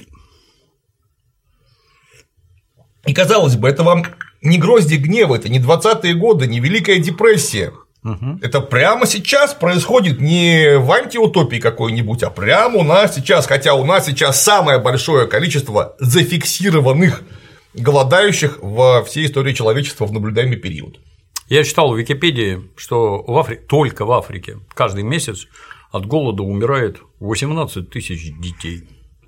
И казалось бы, это вам не грозди гнева, это не 20-е годы, не Великая депрессия. Это прямо сейчас происходит не в антиутопии какой-нибудь, а прямо у нас сейчас, хотя у нас сейчас самое большое количество зафиксированных голодающих во всей истории человечества в наблюдаемый период. Я читал в Википедии, что только в Африке каждый месяц от голода умирает 18 тысяч детей.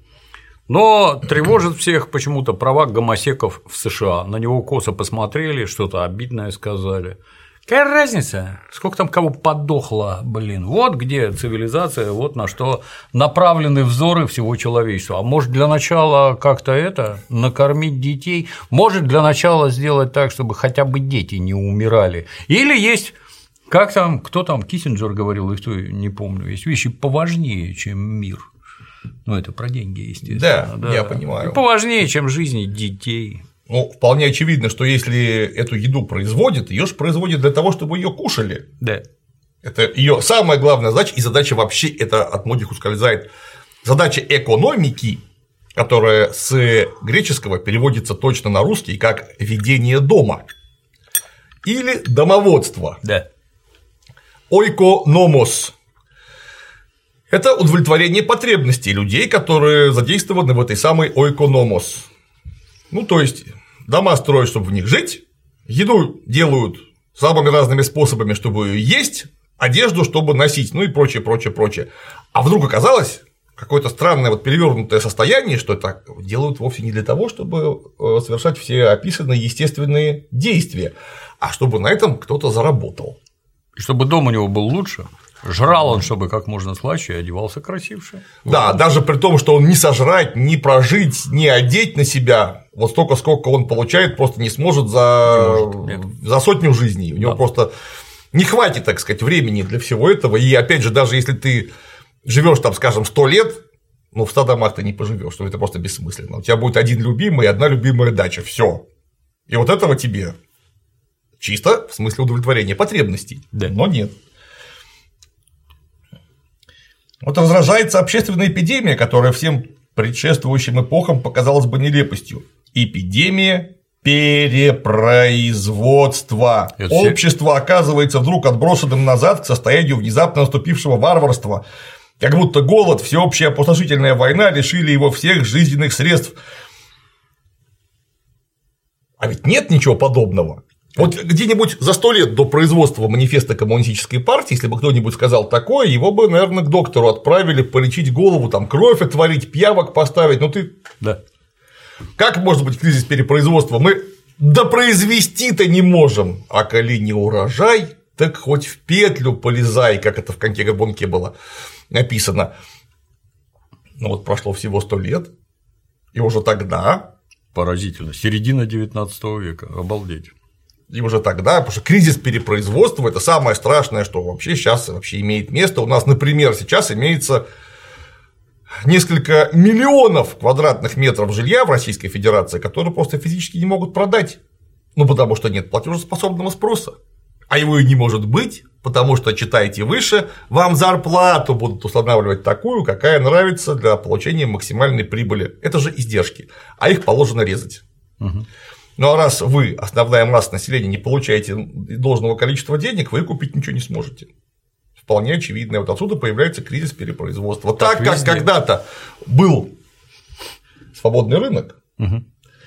Но тревожит всех почему-то права гомосеков в США. На него косо посмотрели, что-то обидное сказали. Какая разница, сколько там кого подохло, блин, вот где цивилизация, вот на что направлены взоры всего человечества. А может, для начала как-то накормить детей, может, для начала сделать так, чтобы хотя бы дети не умирали. Или есть, как там, кто там, Киссинджер говорил, и кто, не помню, есть вещи поважнее, чем мир. Ну, это про деньги, естественно. Да, я понимаю. И поважнее, чем жизни детей. Ну, вполне очевидно, что если эту еду производят, ее же производят для того, чтобы ее кушали. Да. Это ее самая главная задача, и задача вообще это от многих ускользает. Задача экономики, которая с греческого переводится точно на русский как ведение дома или домоводство. Да. Ойкономос. Это удовлетворение потребностей людей, которые задействованы в этой самой ойкономос. Ну, то есть, дома строят, чтобы в них жить, еду делают самыми разными способами, чтобы ее есть, одежду, чтобы носить, ну и прочее, прочее, прочее. А вдруг оказалось какое-то странное вот перевернутое состояние, что это делают вовсе не для того, чтобы совершать все описанные естественные действия, а чтобы на этом кто-то заработал. И чтобы дом у него был лучше. Жрал он, чтобы как можно слаще, и одевался красивше. Да, даже при том, что он не сожрать, не прожить, не одеть на себя вот столько, сколько он получает, просто не сможет за сотню жизней. У него просто не хватит, так сказать, времени для всего этого. И опять же, даже если ты живешь там, скажем, 100 лет, ну, в 100 домах ты не поживешь, что это просто бессмысленно. У тебя будет один любимый и одна любимая дача. Все. И вот этого тебе чисто в смысле удовлетворения потребностей. Да. Но нет. Вот разражается общественная эпидемия, которая всем предшествующим эпохам показалась бы нелепостью. Эпидемия перепроизводства. Общество оказывается вдруг отброшенным назад к состоянию внезапно наступившего варварства. Как будто голод, всеобщая опустошительная война лишили его всех жизненных средств. А ведь нет ничего подобного. Вот где-нибудь за 100 лет до производства манифеста коммунистической партии, если бы кто-нибудь сказал такое, его бы, наверное, к доктору отправили полечить голову, там кровь отварить, пиявок поставить. Ну ты. Да. Как может быть кризис перепроизводства? Мы допроизвести-то не можем, а коли не урожай, так хоть в петлю полезай, как это в коньке горбунке было написано. Ну вот прошло всего 100 лет, и уже тогда. Поразительно. Середина 19 века. Обалдеть. И уже тогда, потому что кризис перепроизводства – это самое страшное, что вообще сейчас имеет место. У нас, например, сейчас имеется несколько миллионов квадратных метров жилья в Российской Федерации, которые просто физически не могут продать, ну потому что нет платежеспособного спроса. А его и не может быть, потому что, читайте выше, вам зарплату будут устанавливать такую, какая нравится для получения максимальной прибыли. Это же издержки, а их положено резать. Угу. Ну а раз вы, основная масса населения, не получаете должного количества денег, вы купить ничего не сможете. Вполне очевидно. Вот отсюда появляется кризис перепроизводства. Так как когда-то был свободный рынок, угу.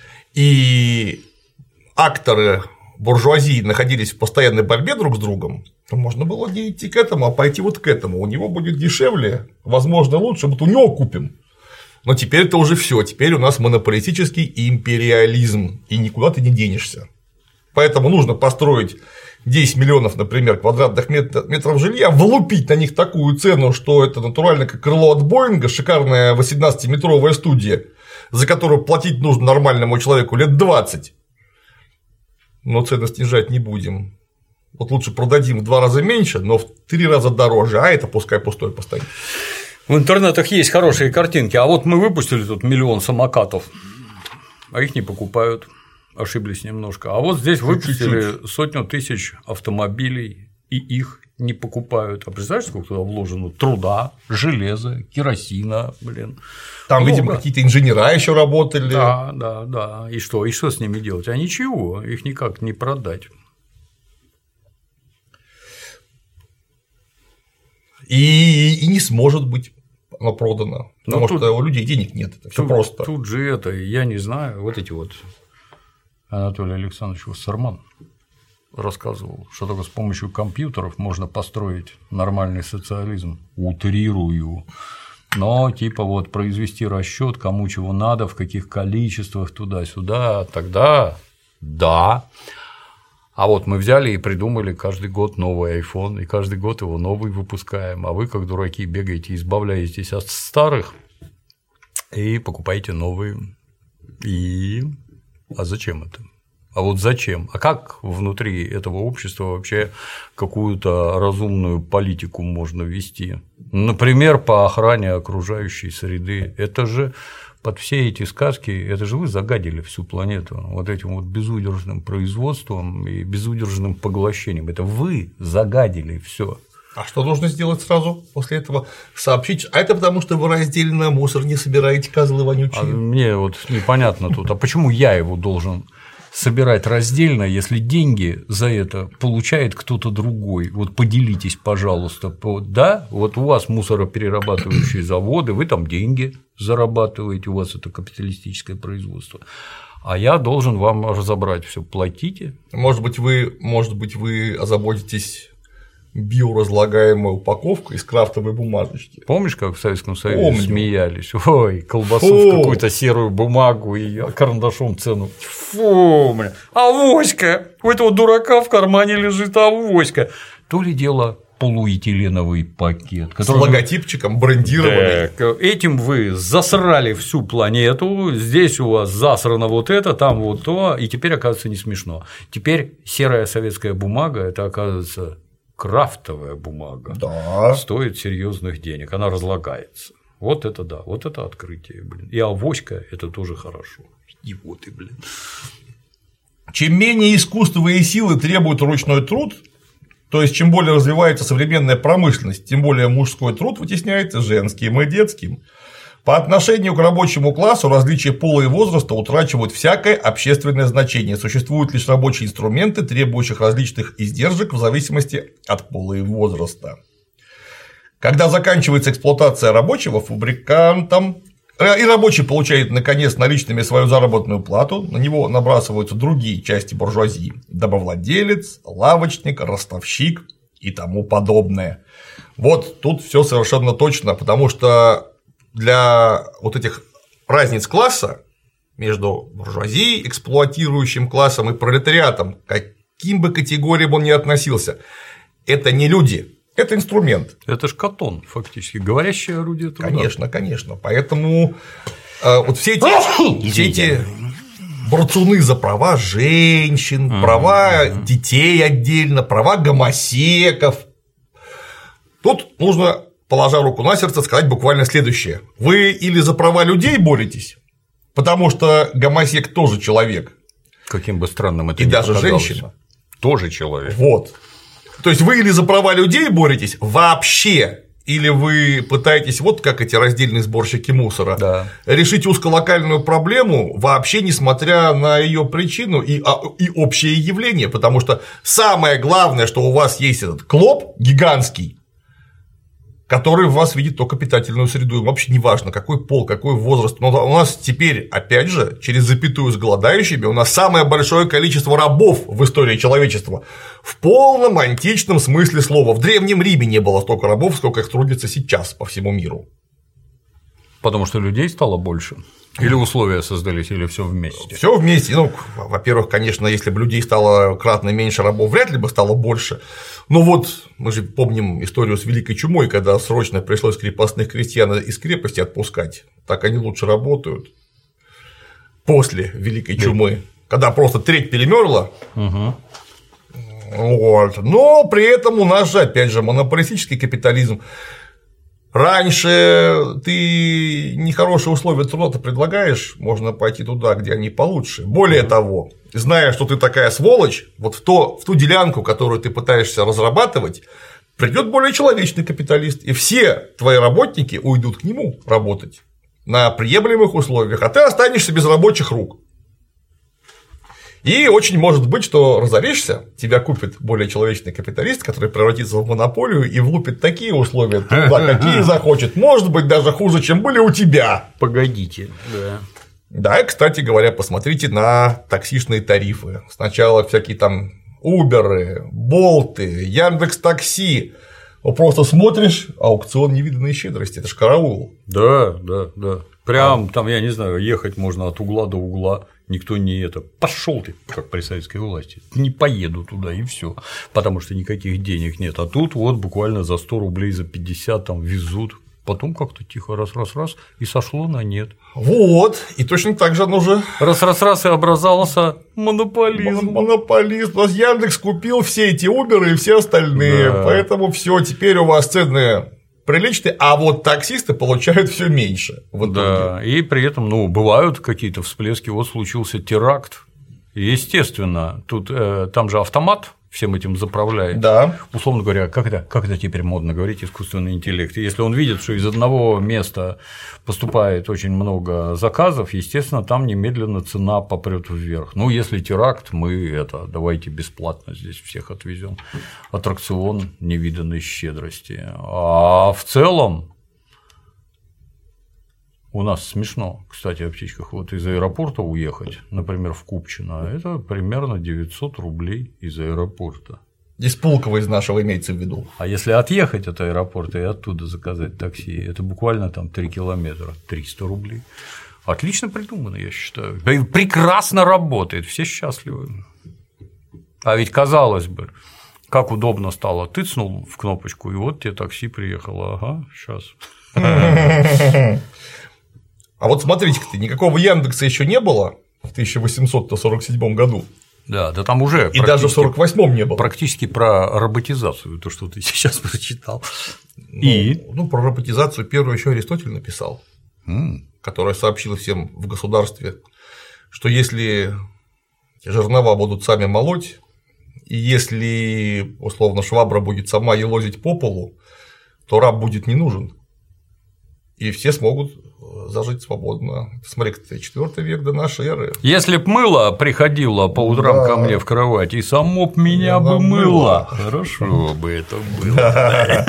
И акторы буржуазии находились в постоянной борьбе друг с другом, то можно было не идти к этому, а пойти вот к этому. У него будет дешевле, возможно, лучше, вот у него купим. Но теперь это уже все. Теперь у нас монополистический империализм, и никуда ты не денешься. Поэтому нужно построить 10 миллионов, например, квадратных метров жилья, влупить на них такую цену, что это натурально как крыло от Боинга, шикарная 18-метровая студия, за которую платить нужно нормальному человеку лет 20. Но цены снижать не будем. Вот лучше продадим в 2 раза меньше, но в 3 раза дороже, а это пускай пустой постоит. В интернетах есть хорошие картинки, а вот мы выпустили тут 1 миллион самокатов, а их не покупают, ошиблись немножко. А вот здесь выпустили 100 тысяч автомобилей, и их не покупают. А представляешь, сколько туда вложено труда, железа, керосина, блин. Там, много. Видимо, какие-то инженера еще работали. Да. И что? И что с ними делать? А ничего, их никак не продать. И не сможет быть оно продано, потому что у людей денег нет, это все просто. Тут же это, я не знаю, вот эти вот Анатолий Александрович Вассерман рассказывал, что только с помощью компьютеров можно построить нормальный социализм, утрирую, но типа вот произвести расчет, кому чего надо, в каких количествах, туда-сюда, тогда да. А вот мы взяли и придумали каждый год новый iPhone, и каждый год его новый выпускаем, а вы, как дураки, бегаете, избавляетесь от старых и покупаете новые. А зачем это? А вот зачем? А как внутри этого общества вообще какую-то разумную политику можно вести? Например, по охране окружающей среды. Это же под все эти сказки, это же вы загадили всю планету вот этим вот безудержным производством и безудержным поглощением. Это вы загадили все. А что нужно сделать сразу после этого? Сообщить. А это потому, что вы раздельно мусор не собираете, козлы вонючие. Мне вот непонятно тут, а почему я его должен собирать раздельно, если деньги за это получает кто-то другой? Вот поделитесь, пожалуйста. Да, вот у вас мусороперерабатывающие заводы, вы там деньги зарабатываете, у вас это капиталистическое производство. А я должен вам разобрать все. Платите. Может быть, вы озаботитесь биоразлагаемой упаковкой из крафтовой бумажечки. Помнишь, как в Советском Союзе смеялись? Ой, колбасу в какую-то серую бумагу и карандашом цену. Фу, бля, авоська! У этого дурака в кармане лежит авоська. То ли дело полуэтиленовый пакет, который... С логотипчиком брендированный. Да, этим вы засрали всю планету, здесь у вас засрано вот это, там вот то, и теперь, оказывается, не смешно. Теперь серая советская бумага – это, оказывается, крафтовая бумага, да. Стоит серьезных денег, она разлагается. Вот это да, вот это открытие, блин. И авоська – это тоже хорошо. Идиоты, блин. Чем менее искусства и силы требует ручной труд, То есть, чем более развивается современная промышленность, тем более мужской труд вытесняется женским и детским. По отношению к рабочему классу различия пола и возраста утрачивают всякое общественное значение. Существуют лишь рабочие инструменты, требующих различных издержек в зависимости от пола и возраста. Когда заканчивается эксплуатация рабочего фабрикантом, и рабочий получает, наконец, наличными свою заработную плату, на него набрасываются другие части буржуазии – домовладелец, лавочник, ростовщик и тому подобное. Вот тут все совершенно точно, потому что для вот этих разниц класса между буржуазией, эксплуатирующим классом, и пролетариатом, каким бы категориям он ни относился, это не люди. Это инструмент. Это ж катон, фактически, говорящее орудие труда. Конечно, конечно. Поэтому вот все эти борцуны за права женщин, права детей отдельно, права гомосеков. Тут нужно, положа руку на сердце, сказать буквально следующее. Вы или за права людей боретесь, потому что гомосек тоже человек. Каким бы странным это ни и даже показалось. женщина. Тоже человек. Вот. То есть вы или за права людей боретесь вообще, или вы пытаетесь, вот как эти раздельные сборщики мусора, решить узколокальную проблему вообще, несмотря на ее причину и общее явление, потому что самое главное, что у вас есть этот клоп гигантский, который в вас видит только питательную среду, им вообще не важно, какой пол, какой возраст, но у нас теперь, опять же, через запятую с голодающими, у нас самое большое количество рабов в истории человечества, в полном античном смысле слова. В Древнем Риме не было столько рабов, сколько их трудится сейчас по всему миру. Потому что людей стало больше? Или условия создались, или все вместе? Все вместе. Ну, во-первых, конечно, если бы людей стало кратно меньше, рабов вряд ли бы стало больше. Но вот мы же помним историю с Великой Чумой, когда срочно пришлось крепостных крестьян из крепости отпускать. Так они лучше работают после Великой Чумы, когда просто треть перемерла. Вот. Но при этом у нас же, опять же, монополистический капитализм. Раньше ты нехорошие условия труда предлагаешь, можно пойти туда, где они получше. Более того, зная, что ты такая сволочь, вот в ту делянку, которую ты пытаешься разрабатывать, придет более человечный капиталист, и все твои работники уйдут к нему работать на приемлемых условиях, а ты останешься без рабочих рук. И очень может быть, что разоришься, тебя купит более человечный капиталист, который превратится в монополию и влупит такие условия труда, какие захочет. Может быть, даже хуже, чем были у тебя. Погодите. Да, и, кстати говоря, посмотрите на таксишные тарифы. Сначала всякие там Уберы, Болты, Яндекс.Такси. Просто смотришь, аукцион невиданной щедрости, это ж караул. Да. Прям там, я не знаю, ехать можно от угла до угла. Никто не это. Пошел ты, как при советской власти. Не поеду туда и все, потому что никаких денег нет. А тут вот буквально за 100 рублей, за 50 там везут. Потом как-то тихо раз и сошло на нет. Вот, и точно так же оно же. Раз и образовался монополизм. Монополист. У нас Яндекс купил все эти Уберы и все остальные. Да. Поэтому все, теперь у вас цены приличные, а вот таксисты получают все меньше. Да, и при этом, бывают какие-то всплески. Вот случился теракт. Естественно, тут там же автомат всем этим заправляет. Да. Условно говоря, как это теперь модно говорить, искусственный интеллект. Если он видит, что из одного места поступает очень много заказов, естественно, там немедленно цена попрет вверх. Если теракт, мы давайте бесплатно здесь всех отвезем. Аттракцион невиданной щедрости. А в целом у нас смешно, кстати, о птичках. Вот из аэропорта уехать, например, в Купчино, это примерно 900 рублей из аэропорта. Из Пулково из нашего имеется в виду. А если отъехать от аэропорта и оттуда заказать такси, это буквально там 3 километра, 300 рублей. Отлично придумано, я считаю. Прекрасно работает, все счастливы. А ведь казалось бы, как удобно стало. Тыцнул в кнопочку, и вот тебе такси приехало. Ага, сейчас. А вот смотрите-ка, никакого Яндекса еще не было в 1847 году. Да там уже. И даже в 48-м не было. Практически про роботизацию, то, что ты сейчас прочитал. Про роботизацию первую еще Аристотель написал, который сообщил всем в государстве, что если жернова будут сами молоть, И если, условно, швабра будет сама елозить по полу, то раб будет не нужен. И все смогут зажить свободно. Смотри, 4 век до нашей эры. Если б мыло приходило по утрам ко мне в кровать, и само б меня бы мыло. Хорошо бы это было.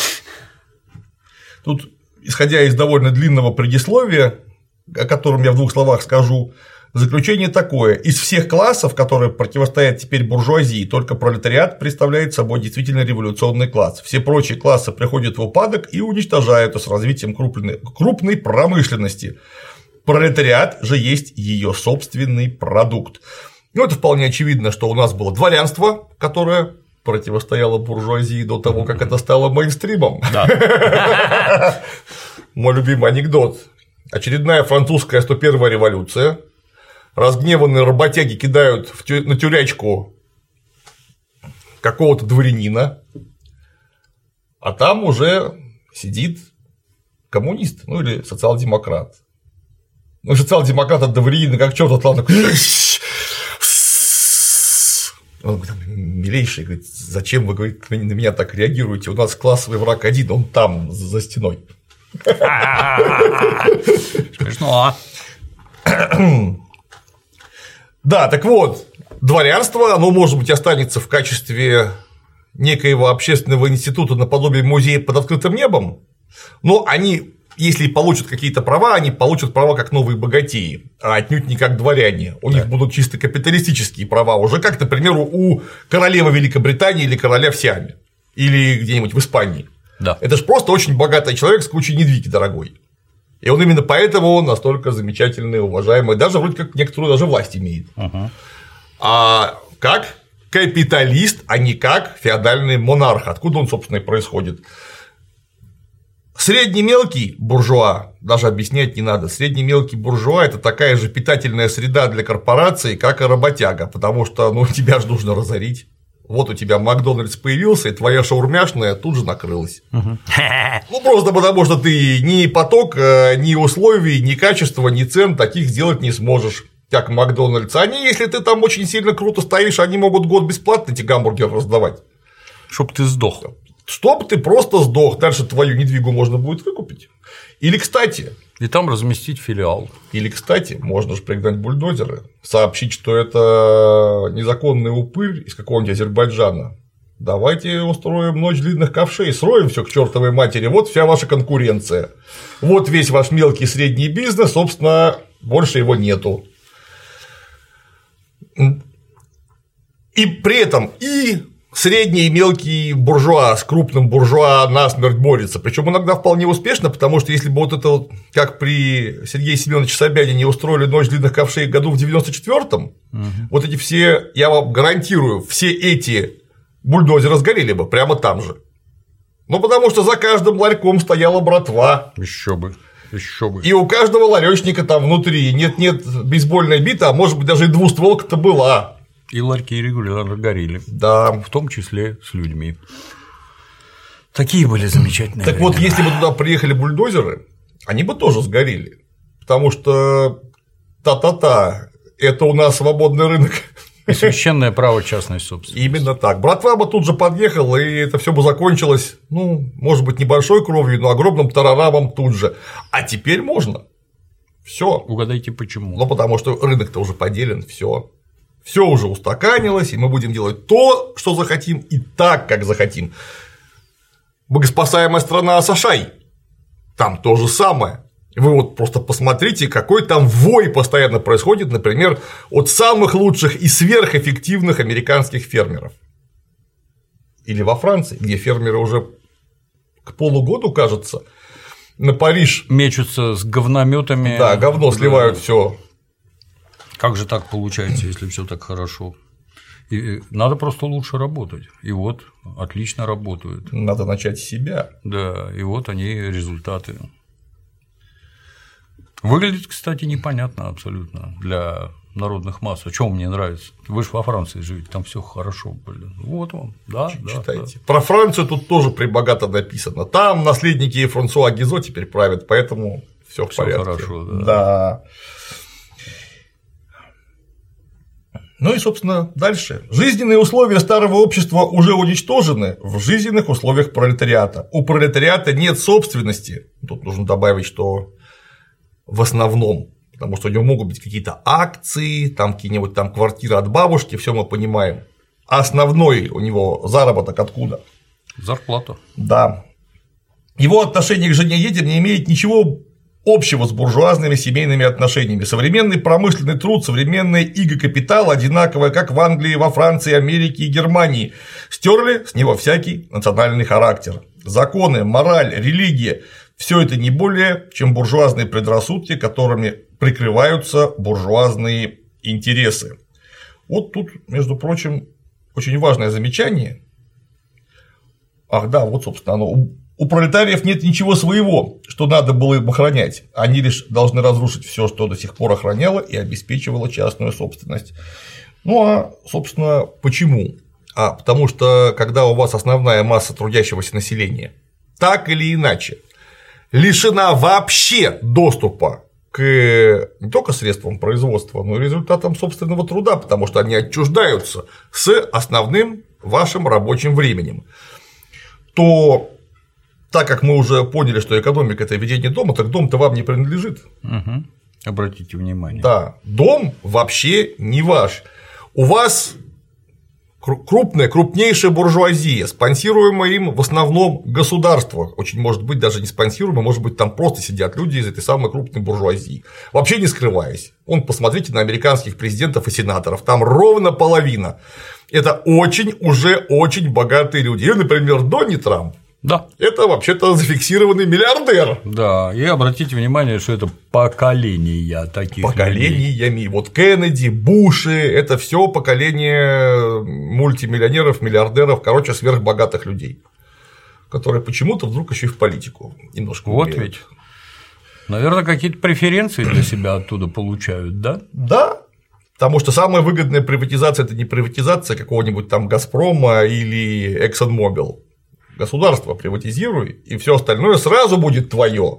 Тут, исходя из довольно длинного предисловия, о котором я в 2 словах скажу, заключение такое: из всех классов, которые противостоят теперь буржуазии, только пролетариат представляет собой действительно революционный класс. Все прочие классы приходят в упадок и уничтожаются с развитием крупной промышленности. Пролетариат же есть ее собственный продукт. Ну, это вполне очевидно, что у нас было дворянство, которое противостояло буржуазии до того, как это стало мейнстримом. Мой любимый анекдот. Очередная французская 101-я революция. Разгневанные работяги кидают на тюрячку какого-то дворянина, а там уже сидит коммунист, ну или социал-демократ. Ну, социал-демократ от дворянина как чёрт отлал, он говорит: милейший, говорит, зачем вы, говорит, на меня так реагируете? У нас классовый враг один, он там, за стеной. Смешно. Да, так вот, дворянство, оно, может быть, останется в качестве некоего общественного института наподобие музея под открытым небом, но они, если получат какие-то права, они получат права как новые богатеи, а отнюдь не как дворяне. У них будут чисто капиталистические права, уже как, к примеру, у королевы Великобритании или короля в Сиаме, или где-нибудь в Испании. Да. Это же просто очень богатый человек с кучей недвиги дорогой. И он именно поэтому настолько замечательный, уважаемый, даже вроде как некоторую даже власть имеет. А как капиталист, а не как феодальный монарх. Откуда он, собственно, и происходит? Средний мелкий буржуа, даже объяснять не надо, средний мелкий буржуа – это такая же питательная среда для корпораций, как и работяга, потому что, ну, тебя же нужно разорить. Вот у тебя Макдональдс появился, и твоя шаурмяшная тут же накрылась. Ну, просто потому что ты ни поток, ни условий, ни качества, ни цен таких сделать не сможешь, как Макдональдс. Они, если ты там очень сильно круто стоишь, они могут год бесплатно эти гамбургеры раздавать. Чтоб ты сдох. Чтоб ты просто сдох, дальше твою недвигу можно будет выкупить. Или, кстати… И там разместить филиал. Или, кстати, можно же пригнать бульдозеры, сообщить, что это незаконный упырь из какого-нибудь Азербайджана. Давайте устроим ночь длинных ковшей, сроем все к чертовой матери, вот вся ваша конкуренция. Вот весь ваш мелкий и средний бизнес, собственно, больше его нету. И при этом и средний и мелкий буржуа с крупным буржуа насмерть борется, причем иногда вполне успешно, потому что если бы вот это вот, как при Сергее Семеновиче Собянине устроили ночь длинных ковшей году в 94-м, вот эти все, я вам гарантирую, все эти бульдозеры сгорели бы прямо там же. Ну, потому что за каждым ларьком стояла братва. Еще бы. Еще бы. И у каждого ларёчника там внутри нет бейсбольная бита, а может быть даже и двустволка-то была. И ларьки регулярно горели. Да. В том числе с людьми. Такие были замечательные. Так времена. Вот, если бы туда приехали бульдозеры, они бы тоже сгорели. Потому что это у нас свободный рынок. И священное право частной собственности. Именно так. Братва бы тут же подъехала, и это все бы закончилось, ну, может быть, небольшой кровью, но огромным тарарамом тут же. А теперь можно. Все. Угадайте, почему. Ну, потому что рынок-то уже поделен, все. Все уже устаканилось, и мы будем делать то, что захотим, и так, как захотим. Богоспасаемая страна Асашай. Там то же самое. Вы вот просто посмотрите, какой там вой постоянно происходит, например, от самых лучших и сверхэффективных американских фермеров. Или во Франции, где фермеры уже к полугоду, кажется, на Париж мечутся с говнометами. Да, говно сливают все. Как же так получается, если все так хорошо? И надо просто лучше работать. И вот отлично работают. Надо начать с себя. Да, и вот они результаты. Выглядит, кстати, непонятно абсолютно для народных масс. А чего мне нравится? Вы же во Франции живете, там все хорошо, блин. Вот вам, да. Читайте. Да. Про Францию тут тоже пребогато написано. Там наследники Франсуа Гизо теперь правят, поэтому все в порядке. Хорошо, да. Да. Ну и, собственно, дальше. Жизненные условия старого общества уже уничтожены в жизненных условиях пролетариата. У пролетариата нет собственности. Тут нужно добавить, что в основном, потому что у него могут быть какие-то акции, там какие-нибудь там квартиры от бабушки, все мы понимаем. Основной у него заработок откуда? Зарплата. Да. Его отношение к жене и детям не имеет ничего общего с буржуазными семейными отношениями. Современный промышленный труд, современная иго капитала одинаковая как в Англии, во Франции, Америке и Германии. Стерли с него всякий национальный характер. Законы, мораль, религия – все это не более, чем буржуазные предрассудки, которыми прикрываются буржуазные интересы. Вот тут, между прочим, очень важное замечание. Ах да, вот, собственно, оно. У пролетариев нет ничего своего, что надо было им охранять. Они лишь должны разрушить все, что до сих пор охраняло и обеспечивало частную собственность. Ну а, собственно, почему? Потому что когда у вас основная масса трудящегося населения так или иначе лишена вообще доступа к не только средствам производства, но и результатам собственного труда, потому что они отчуждаются с основным вашим рабочим временем, то так как мы уже поняли, что экономика – это ведение дома, так дом-то вам не принадлежит. Угу. Обратите внимание. Да, дом вообще не ваш. У вас крупнейшая буржуазия, спонсируемая им в основном государство. Очень может быть даже не спонсируемая, может быть, там просто сидят люди из этой самой крупной буржуазии. Вообще не скрываясь. Посмотрите на американских президентов и сенаторов, там ровно половина. Это очень богатые люди. Или, например, Дональд Трамп. Да. Это вообще-то зафиксированный миллиардер. Да, и обратите внимание, что это поколения таких поколениями. людей. Вот Кеннеди, Буши – это все поколение мультимиллионеров, миллиардеров, короче, сверхбогатых людей, которые почему-то вдруг еще и в политику немножко Вот умеют. ведь. Наверное, какие-то преференции для себя оттуда получают, да? Да. Потому что самая выгодная приватизация – это не приватизация какого-нибудь там Газпрома или ExxonMobil. Государство приватизируй, и все остальное сразу будет твое.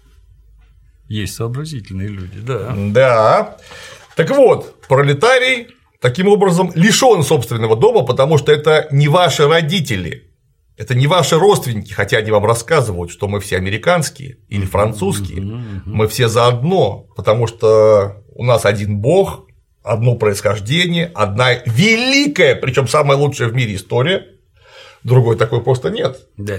Есть сообразительные люди, да. Да. Так вот, пролетарий таким образом лишен собственного дома, потому что это не ваши родители, это не ваши родственники, хотя они вам рассказывают, что мы все американские или французские, мы все заодно, потому что у нас один бог, одно происхождение, одна великая, причем самая лучшая в мире история. Другой такой просто нет. Да.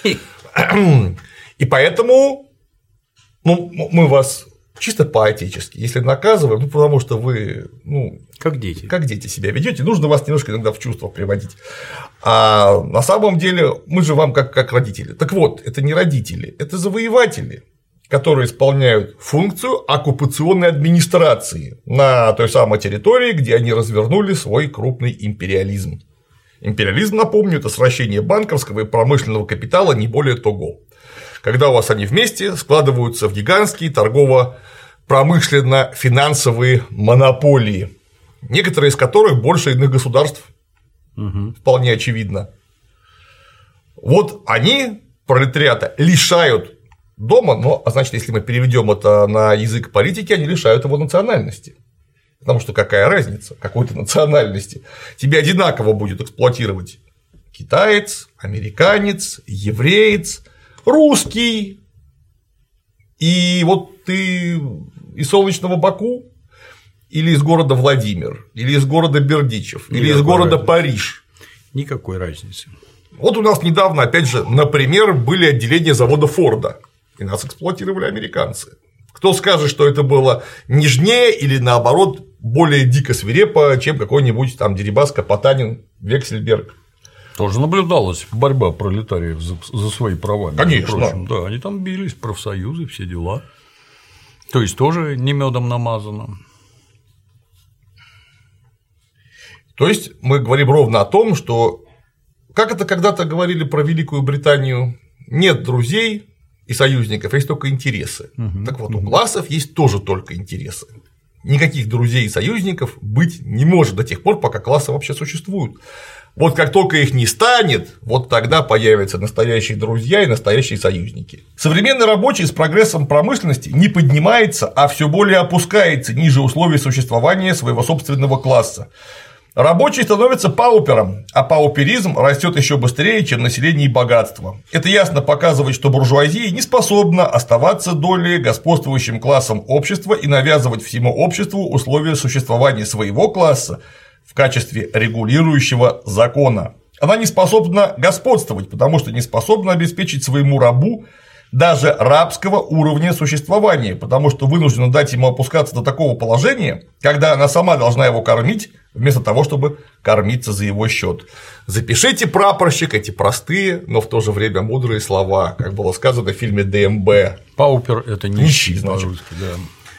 И поэтому мы вас чисто по-отечески, если наказываем, потому что вы, как дети себя ведете, нужно вас немножко иногда в чувство приводить. А на самом деле мы же вам как родители. Так вот, это не родители, это завоеватели, которые исполняют функцию оккупационной администрации на той самой территории, где они развернули свой крупный империализм. Империализм, напомню, это сращение банковского и промышленного капитала, не более того. Когда у вас они вместе складываются в гигантские торгово-промышленно-финансовые монополии, некоторые из которых больше иных государств, вполне очевидно. Вот они, пролетариата, лишают дома, значит, если мы переведем это на язык политики, они лишают его национальности. Потому что какая разница какой-то национальности? Тебя одинаково будет эксплуатировать китаец, американец, евреец, русский. И вот ты из солнечного Баку, или из города Владимир, или из города Бердичев, или из города Париж. Никакой разницы. Вот у нас недавно, опять же, например, были отделения завода Форда, и нас эксплуатировали американцы. Кто скажет, что это было нежнее или наоборот более дико свирепо, чем какой-нибудь там Дерибаска, Потанин, Вексельберг? Тоже наблюдалась борьба пролетариев за свои права. Конечно. Прочим. Да, они там бились, профсоюзы, все дела. То есть тоже не медом намазано. То есть мы говорим ровно о том, что как это когда-то говорили про Великую Британию, нет друзей и союзников, есть только интересы. Так вот, у классов есть тоже только интересы. Никаких друзей и союзников быть не может до тех пор, пока классы вообще существуют. Вот как только их не станет, вот тогда появятся настоящие друзья и настоящие союзники. Современный рабочий с прогрессом промышленности не поднимается, а все более опускается ниже условий существования своего собственного класса. Рабочий становится паупером, а пауперизм растет еще быстрее, чем население и богатство. Это ясно показывает, что буржуазия не способна оставаться долей господствующим классом общества и навязывать всему обществу условия существования своего класса в качестве регулирующего закона. Она не способна господствовать, потому что не способна обеспечить своему рабу даже рабского уровня существования, потому что вынуждена дать ему опускаться до такого положения, когда она сама должна его кормить, вместо того, чтобы кормиться за его счет. Запишите, прапорщик, эти простые, но в то же время мудрые слова, как было сказано в фильме ДМБ. Паупер – это нищий, значит. Да.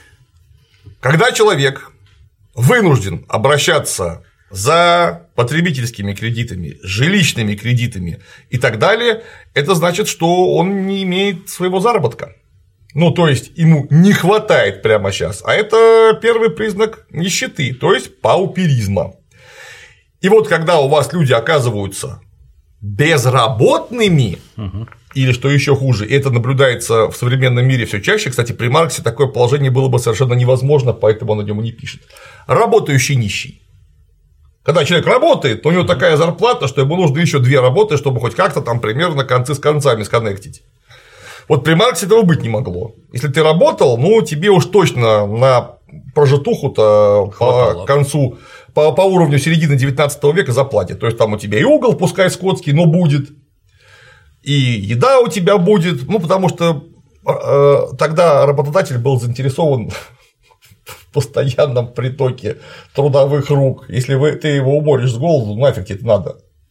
Когда человек вынужден обращаться за потребительскими кредитами, жилищными кредитами и так далее, это значит, что он не имеет своего заработка. Ну, то есть, ему не хватает прямо сейчас, а это первый признак нищеты, то есть пауперизма. И вот когда у вас люди оказываются безработными, или что еще хуже, это наблюдается в современном мире все чаще, кстати, при Марксе такое положение было бы совершенно невозможно, поэтому он о нем и не пишет. Работающий нищий. Когда человек работает, то у него такая зарплата, что ему нужно еще 2 работы, чтобы хоть как-то там примерно концы с концами сконнектить. Вот при Марксе этого быть не могло. Если ты работал, ну тебе уж точно на прожитуху-то по концу, по уровню середины 19 века заплатят. То есть там у тебя и угол, пускай скотский, но будет, и еда у тебя будет, ну потому что тогда работодатель был заинтересован в постоянном притоке трудовых рук. Если ты его уморишь с голоду, нафиг тебе это надо.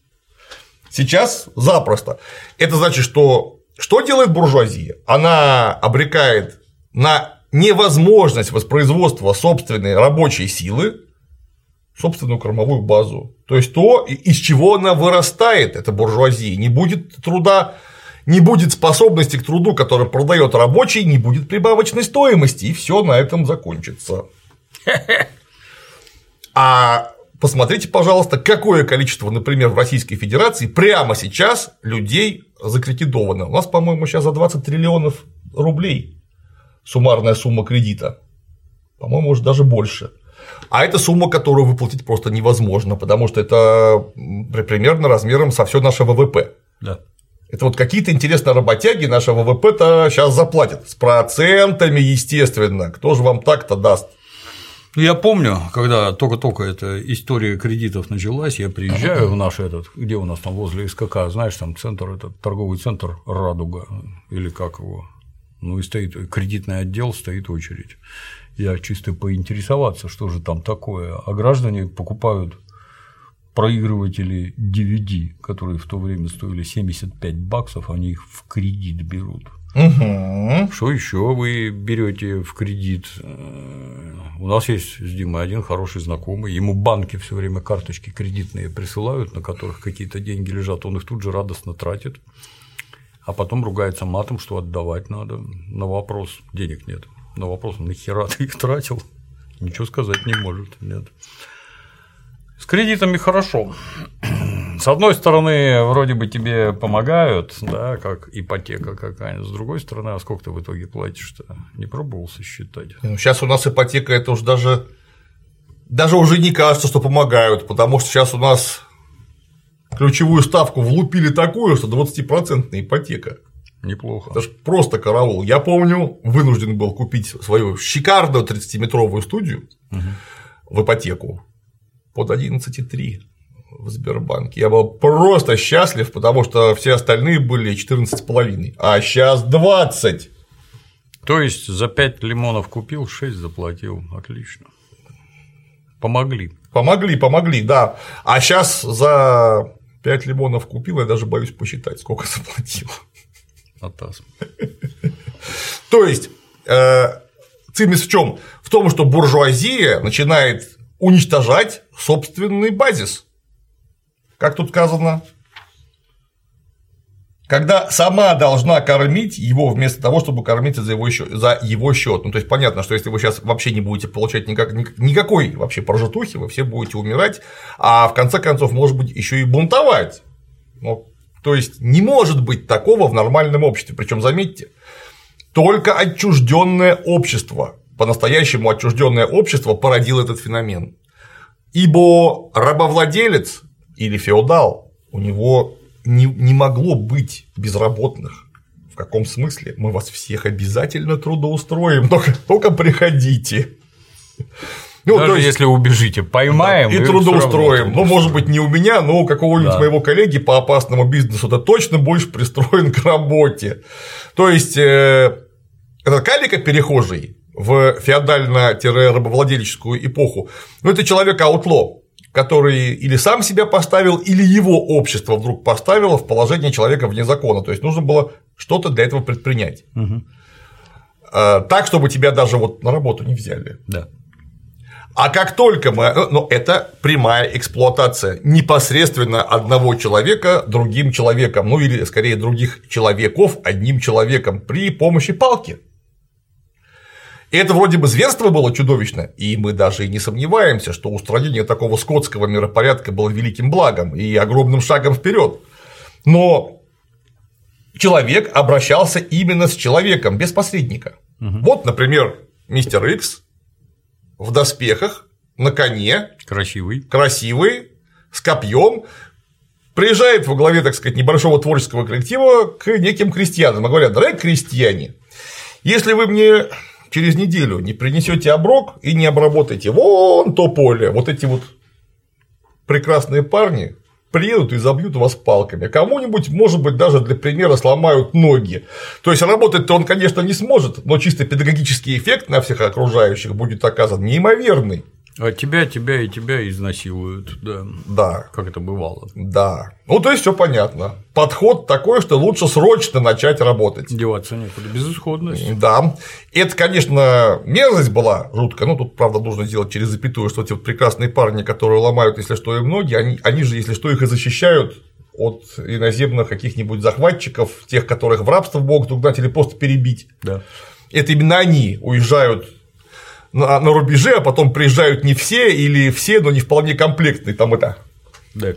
Сейчас запросто. Это значит, что делает буржуазия? Она обрекает на невозможность воспроизводства собственной рабочей силы, собственную кормовую базу. То есть то, из чего она вырастает, эта буржуазия. Не будет труда, не будет способности к труду, который продает рабочий, не будет прибавочной стоимости, и все на этом закончится. А посмотрите, пожалуйста, какое количество, например, в Российской Федерации прямо сейчас людей закредитовано. У нас, по-моему, сейчас за 20 триллионов рублей суммарная сумма кредита. По-моему, уже даже больше. А это сумма, которую выплатить просто невозможно, потому что это примерно размером со все наше ВВП. Да. Это вот какие-то интересные работяги наше ВВП-то сейчас заплатят. С процентами, естественно. Кто же вам так-то даст? Я помню, когда только-только эта история кредитов началась, я приезжаю в наш где у нас там возле СКК, знаешь, там центр, этот торговый центр «Радуга», или как его, ну и стоит кредитный отдел, стоит очередь. Я чисто поинтересоваться, что же там такое, а граждане покупают проигрыватели DVD, которые в то время стоили $75, они их в кредит берут. Что еще вы берете в кредит? У нас есть с Димой один хороший знакомый, ему банки все время карточки кредитные присылают, на которых какие-то деньги лежат, он их тут же радостно тратит, а потом ругается матом, что отдавать надо. На вопрос денег нет. На вопрос, нахера ты их тратил? Ничего сказать не может. Нет. С кредитами хорошо. С одной стороны, вроде бы тебе помогают, да, как ипотека какая-нибудь, с другой стороны, а сколько ты в итоге платишь-то? Не пробовал сосчитать? Ну, сейчас у нас ипотека, это уж даже уже не кажется, что помогают, потому что сейчас у нас ключевую ставку влупили такую, что 20% ипотека. Неплохо. Это ж просто караул. Я помню, вынужден был купить свою шикарную 30-метровую студию в ипотеку под 11,3 в Сбербанке. Я был просто счастлив, потому что все остальные были 14,5, а сейчас 20. То есть за 5 лимонов купил, 6 заплатил. Отлично. Помогли. Помогли, да. А сейчас за 5 лимонов купил, я даже боюсь посчитать, сколько заплатил. Атас. То есть цимис в чем? В том, что буржуазия начинает уничтожать собственный базис. Как тут сказано? когда сама должна кормить его вместо того, чтобы кормиться за его счет. Ну, то есть понятно, что если вы сейчас вообще не будете получать никакой вообще прожитухи, вы все будете умирать, а в конце концов, может быть, еще и бунтовать. Ну, то есть не может быть такого в нормальном обществе. Причем, заметьте, только отчужденное общество, по-настоящему отчужденное общество породило этот феномен. Ибо рабовладелец или феодал, у него не могло быть безработных. В каком смысле? Мы вас всех обязательно трудоустроим, только приходите. Ну, даже если убежите, поймаем и трудоустроим. Ну, может быть, не у меня, но у какого-нибудь моего коллеги по опасному бизнесу ты точно будешь пристроен к работе. То есть, этот калика-перехожий в феодально-рабовладельческую эпоху, ну, это человек-аутло, который или сам себя поставил, или его общество вдруг поставило в положение человека вне закона. То есть нужно было что-то для этого предпринять. Так, чтобы тебя даже вот на работу не взяли. Да. А как только ну, это прямая эксплуатация непосредственно одного человека другим человеком, ну или скорее других человеков одним человеком при помощи палки. И это вроде бы зверство было чудовищно, и мы даже и не сомневаемся, что устранение такого скотского миропорядка было великим благом и огромным шагом вперед. Но человек обращался именно с человеком, без посредника. Вот, например, мистер Икс в доспехах, на коне, красивый, с копьем, приезжает во главе, так сказать, небольшого творческого коллектива к неким крестьянам и говорят: дорогие крестьяне, если вы мне через неделю не принесете оброк и не обработаете вон то поле, вот эти вот прекрасные парни приедут и забьют вас палками. Кому-нибудь, может быть, даже для примера сломают ноги. То есть работать-то он, конечно, не сможет, но чисто педагогический эффект на всех окружающих будет оказан неимоверный. А тебя и тебя изнасилуют, да. Да. Как это бывало. Да. Ну, то есть все понятно. Подход такой, что лучше срочно начать работать. Деваться некуда, безысходность. Да. Это, конечно, мерзость была жуткая. Ну, тут, правда, нужно сделать через запятую, что эти вот прекрасные парни, которые ломают, если что, им ноги, они же, если что, их и защищают от иноземных каких-нибудь захватчиков, тех, которых в рабство могут угнать или просто перебить. Да. Это именно они уезжают на рубеже, а потом приезжают не все или все, но не вполне комплектные, там это. Да.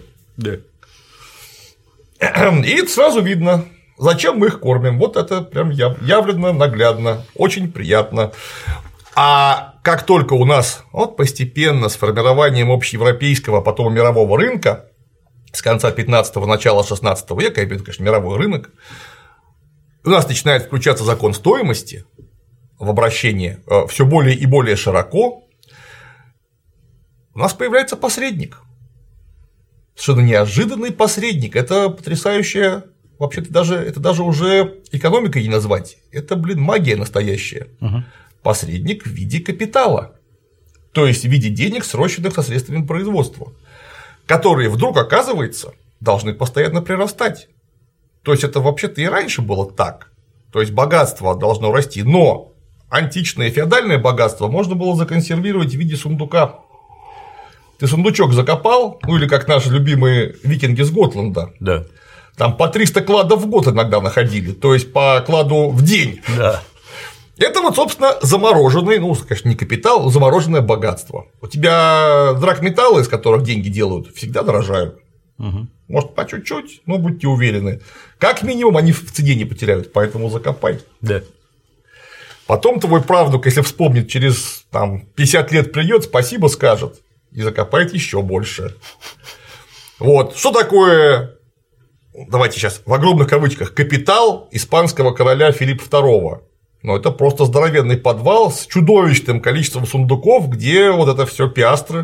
И это сразу видно, зачем мы их кормим. Вот это прям явленно, наглядно, очень приятно. А как только у нас вот постепенно с формированием общеевропейского, а потом мирового рынка с конца 15-го, начала 16 века, это, конечно, мировой рынок, у нас начинает включаться закон стоимости в обращении все более и более широко, у нас появляется посредник. Совершенно неожиданный посредник. Это потрясающее. Вообще-то это даже уже экономикой не назвать. Это, магия настоящая. Посредник в виде капитала. То есть в виде денег, срощенных со средствами производства, которые вдруг, оказывается, должны постоянно прирастать. То есть это вообще-то и раньше было так. То есть богатство должно расти, но античное феодальное богатство можно было законсервировать в виде сундука. Ты сундучок закопал, ну или как наши любимые викинги с Готланда. Да. Там по 300 кладов в год иногда находили, то есть по кладу в день. Да. Это вот, собственно, замороженный, ну, конечно, не капитал, но замороженное богатство. У тебя драгметаллы, из которых деньги делают, всегда дорожают. Может, по чуть-чуть, но будьте уверены. Как минимум, они в цене не потеряют, поэтому закопай. Да. Потом твой правнук, если вспомнит, через 50 лет придет, спасибо скажет и закопает еще больше. Вот. Что такое, давайте сейчас в огромных кавычках, капитал испанского короля Филиппа II? Ну, это просто здоровенный подвал с чудовищным количеством сундуков, где вот это все пиастры.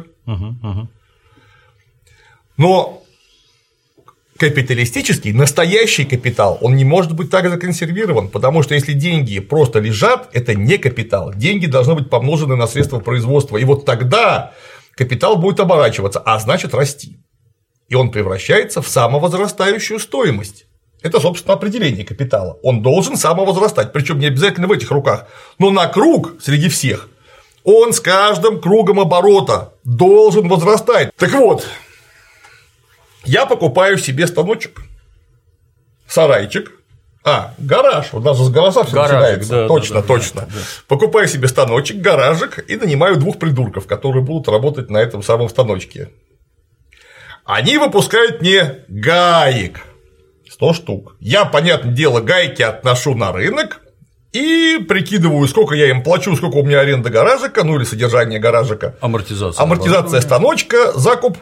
Но капиталистический, настоящий капитал, он не может быть так законсервирован, потому что если деньги просто лежат, это не капитал. Деньги должны быть помножены на средства производства. И вот тогда капитал будет оборачиваться, а значит расти. И он превращается в самовозрастающую стоимость. Это, собственно, определение капитала. Он должен самовозрастать, причем не обязательно в этих руках, но на круг среди всех. Он с каждым кругом оборота должен возрастать. Так вот, я покупаю себе станочек сарайчик. Гараж. У нас же с гаража все начинается. Да, точно. Да. Покупаю себе станочек, гаражик и нанимаю 2 придурков, которые будут работать на этом самом станочке. Они выпускают мне гаек. 100 штук. Я, понятное дело, гайки отношу на рынок и прикидываю, сколько я им плачу, сколько у меня аренда гаражика, ну или содержание гаражика. Амортизация станочка, закуп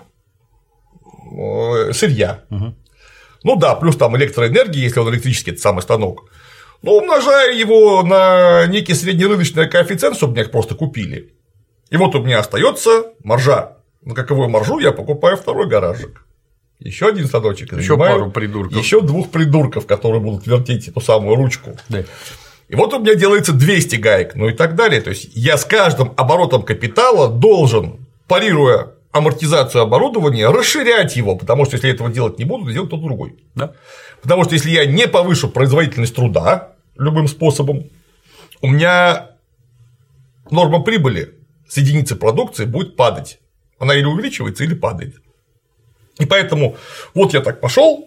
сырья. Угу. Ну да, плюс там электроэнергия, если он электрический, это самый станок. Но умножаю его на некий среднерыночный коэффициент, чтобы меня их просто купили. И вот у меня остается маржа. На каковую маржу я покупаю 2 гаражик. Еще 1 станочек. Еще пару придурков. Еще 2 придурков, которые будут вертеть эту самую ручку. Да. И вот у меня делается 200 гаек, ну и так далее. То есть я с каждым оборотом капитала должен, парируя амортизацию оборудования, расширять его, потому что если я этого делать не буду, то делать кто-то другой. Да. Потому что если я не повышу производительность труда любым способом, у меня норма прибыли с единицы продукции будет падать. Она или увеличивается, или падает. И поэтому вот я так пошел.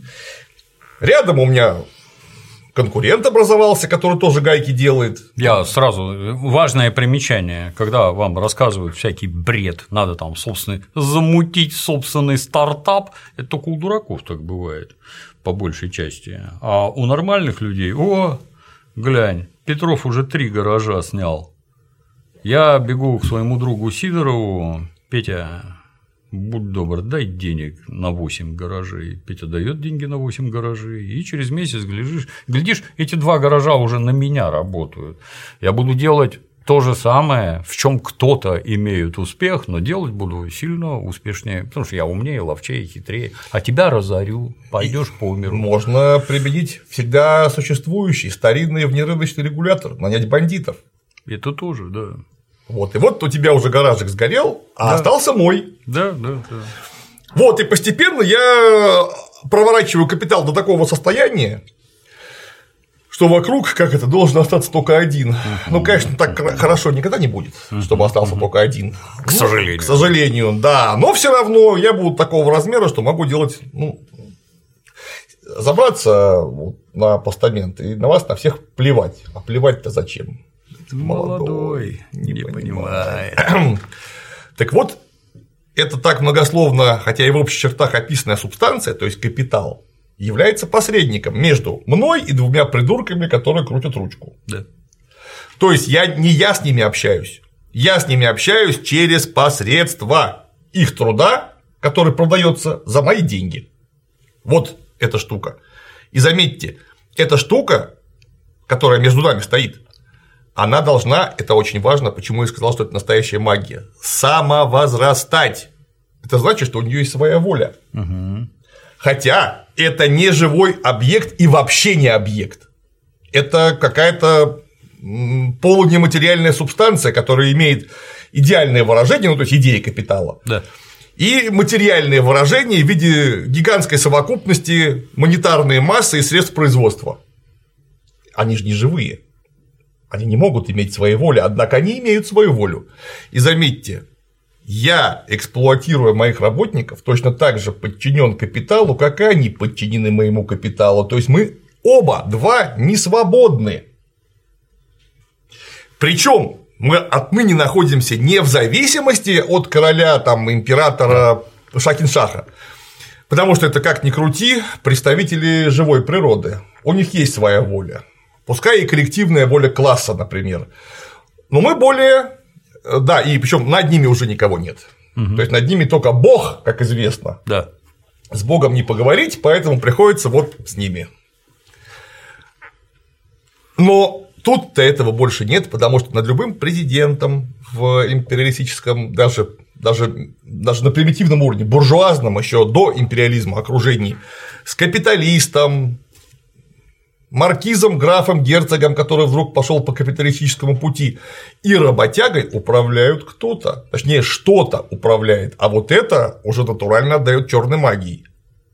Рядом у меня конкурент образовался, который тоже гайки делает. Я сразу, важное примечание, когда вам рассказывают всякий бред, надо там замутить собственный стартап, это только у дураков так бывает, по большей части. А у нормальных людей, глянь, Петров уже 3 гаража снял. Я бегу к своему другу Сидорову: Петя, будь добр, дай денег на 8 гаражей. Петя дает деньги на 8 гаражей, и через месяц глядишь, эти 2 гаража уже на меня работают. Я буду делать то же самое, в чем кто-то имеет успех, но делать буду сильно успешнее, потому что я умнее, ловчее, хитрее, а тебя разорю, пойдешь по миру. Можно применить всегда существующий старинный внерыночный регулятор, нанять бандитов. Это тоже, да. Вот, и вот у тебя уже гаражик сгорел, а остался мой. Да. Вот, и постепенно я проворачиваю капитал до такого состояния, что вокруг, должен остаться только 1. Ну, конечно, так хорошо никогда не будет, чтобы остался только 1. К сожалению. К сожалению, да. Но все равно я буду такого размера, что могу делать, забраться на постамент и на вас на всех плевать. А плевать-то зачем? Молодой, не понимает. Так вот, это так многословно, хотя и в общих чертах описанная субстанция, то есть капитал, является посредником между мной и 2 придурками, которые крутят ручку. Да. То есть не я с ними общаюсь, я с ними общаюсь через посредство их труда, который продается за мои деньги. Вот эта штука. И заметьте, эта штука, которая между нами стоит, она должна, это очень важно, почему я сказал, что это настоящая магия, самовозрастать. Это значит, что у нее есть своя воля. Угу. Хотя это не живой объект и вообще не объект. Это какая-то полунематериальная субстанция, которая имеет идеальное выражение, то есть идея капитала. Да. И материальное выражение в виде гигантской совокупности монетарной массы и средств производства. Они же не живые. Они не могут иметь своей воли, однако они имеют свою волю. И заметьте, я, эксплуатируя моих работников, точно так же подчинен капиталу, как и они подчинены моему капиталу. То есть мы оба 2 не свободны. Причем мы отныне находимся не в зависимости от короля, императора Шахиншаха, потому что это, как ни крути, представители живой природы. У них есть своя воля. Пускай и коллективная воля класса, например. Но мы более. Да, и причем над ними уже никого нет. Угу. То есть над ними только Бог, как известно. Да. С Богом не поговорить, поэтому приходится вот с ними. Но тут-то этого больше нет, потому что над любым президентом в империалистическом, даже на примитивном уровне, буржуазном еще до империализма окружении, с капиталистом, маркизом, графом, герцогом, который вдруг пошел по капиталистическому пути, и работягой управляют кто-то, точнее, что-то управляет, а вот это уже натурально отдает черной магии.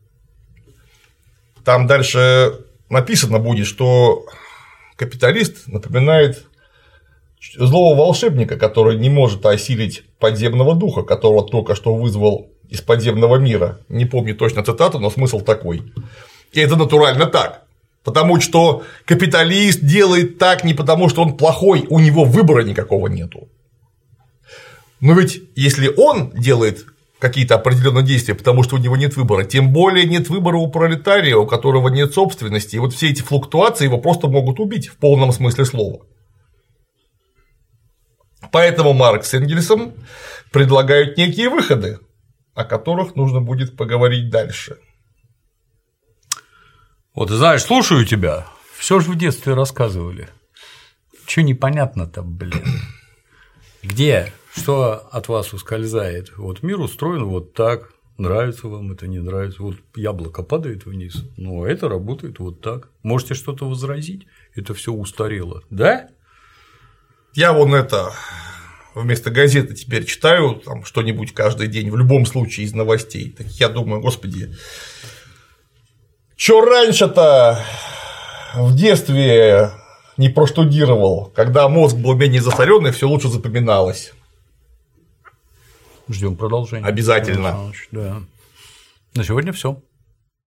Там дальше написано будет, что капиталист напоминает злого волшебника, который не может осилить подземного духа, которого только что вызвал из подземного мира. Не помню точно цитату, но смысл такой. И это натурально так. Потому что капиталист делает так не потому, что он плохой, у него выбора никакого нету. Но ведь если он делает какие-то определенные действия, потому что у него нет выбора, тем более нет выбора у пролетария, у которого нет собственности. И вот все эти флуктуации его просто могут убить в полном смысле слова. Поэтому Маркс с Энгельсом предлагают некие выходы, о которых нужно будет поговорить дальше. Вот, знаешь, слушаю тебя, все же в детстве рассказывали. Чё непонятно-то, блин? Где? Что от вас ускользает? Вот мир устроен вот так, нравится вам это, не нравится. Вот яблоко падает вниз, но это работает вот так. Можете что-то возразить? Это все устарело, да? Я вон это вместо газеты теперь читаю там что-нибудь каждый день, в любом случае из новостей. Так я думаю, господи, чё раньше-то в детстве не проштудировал, когда мозг был менее засоренный, все лучше запоминалось. Ждем продолжения. Обязательно. Да. На сегодня все.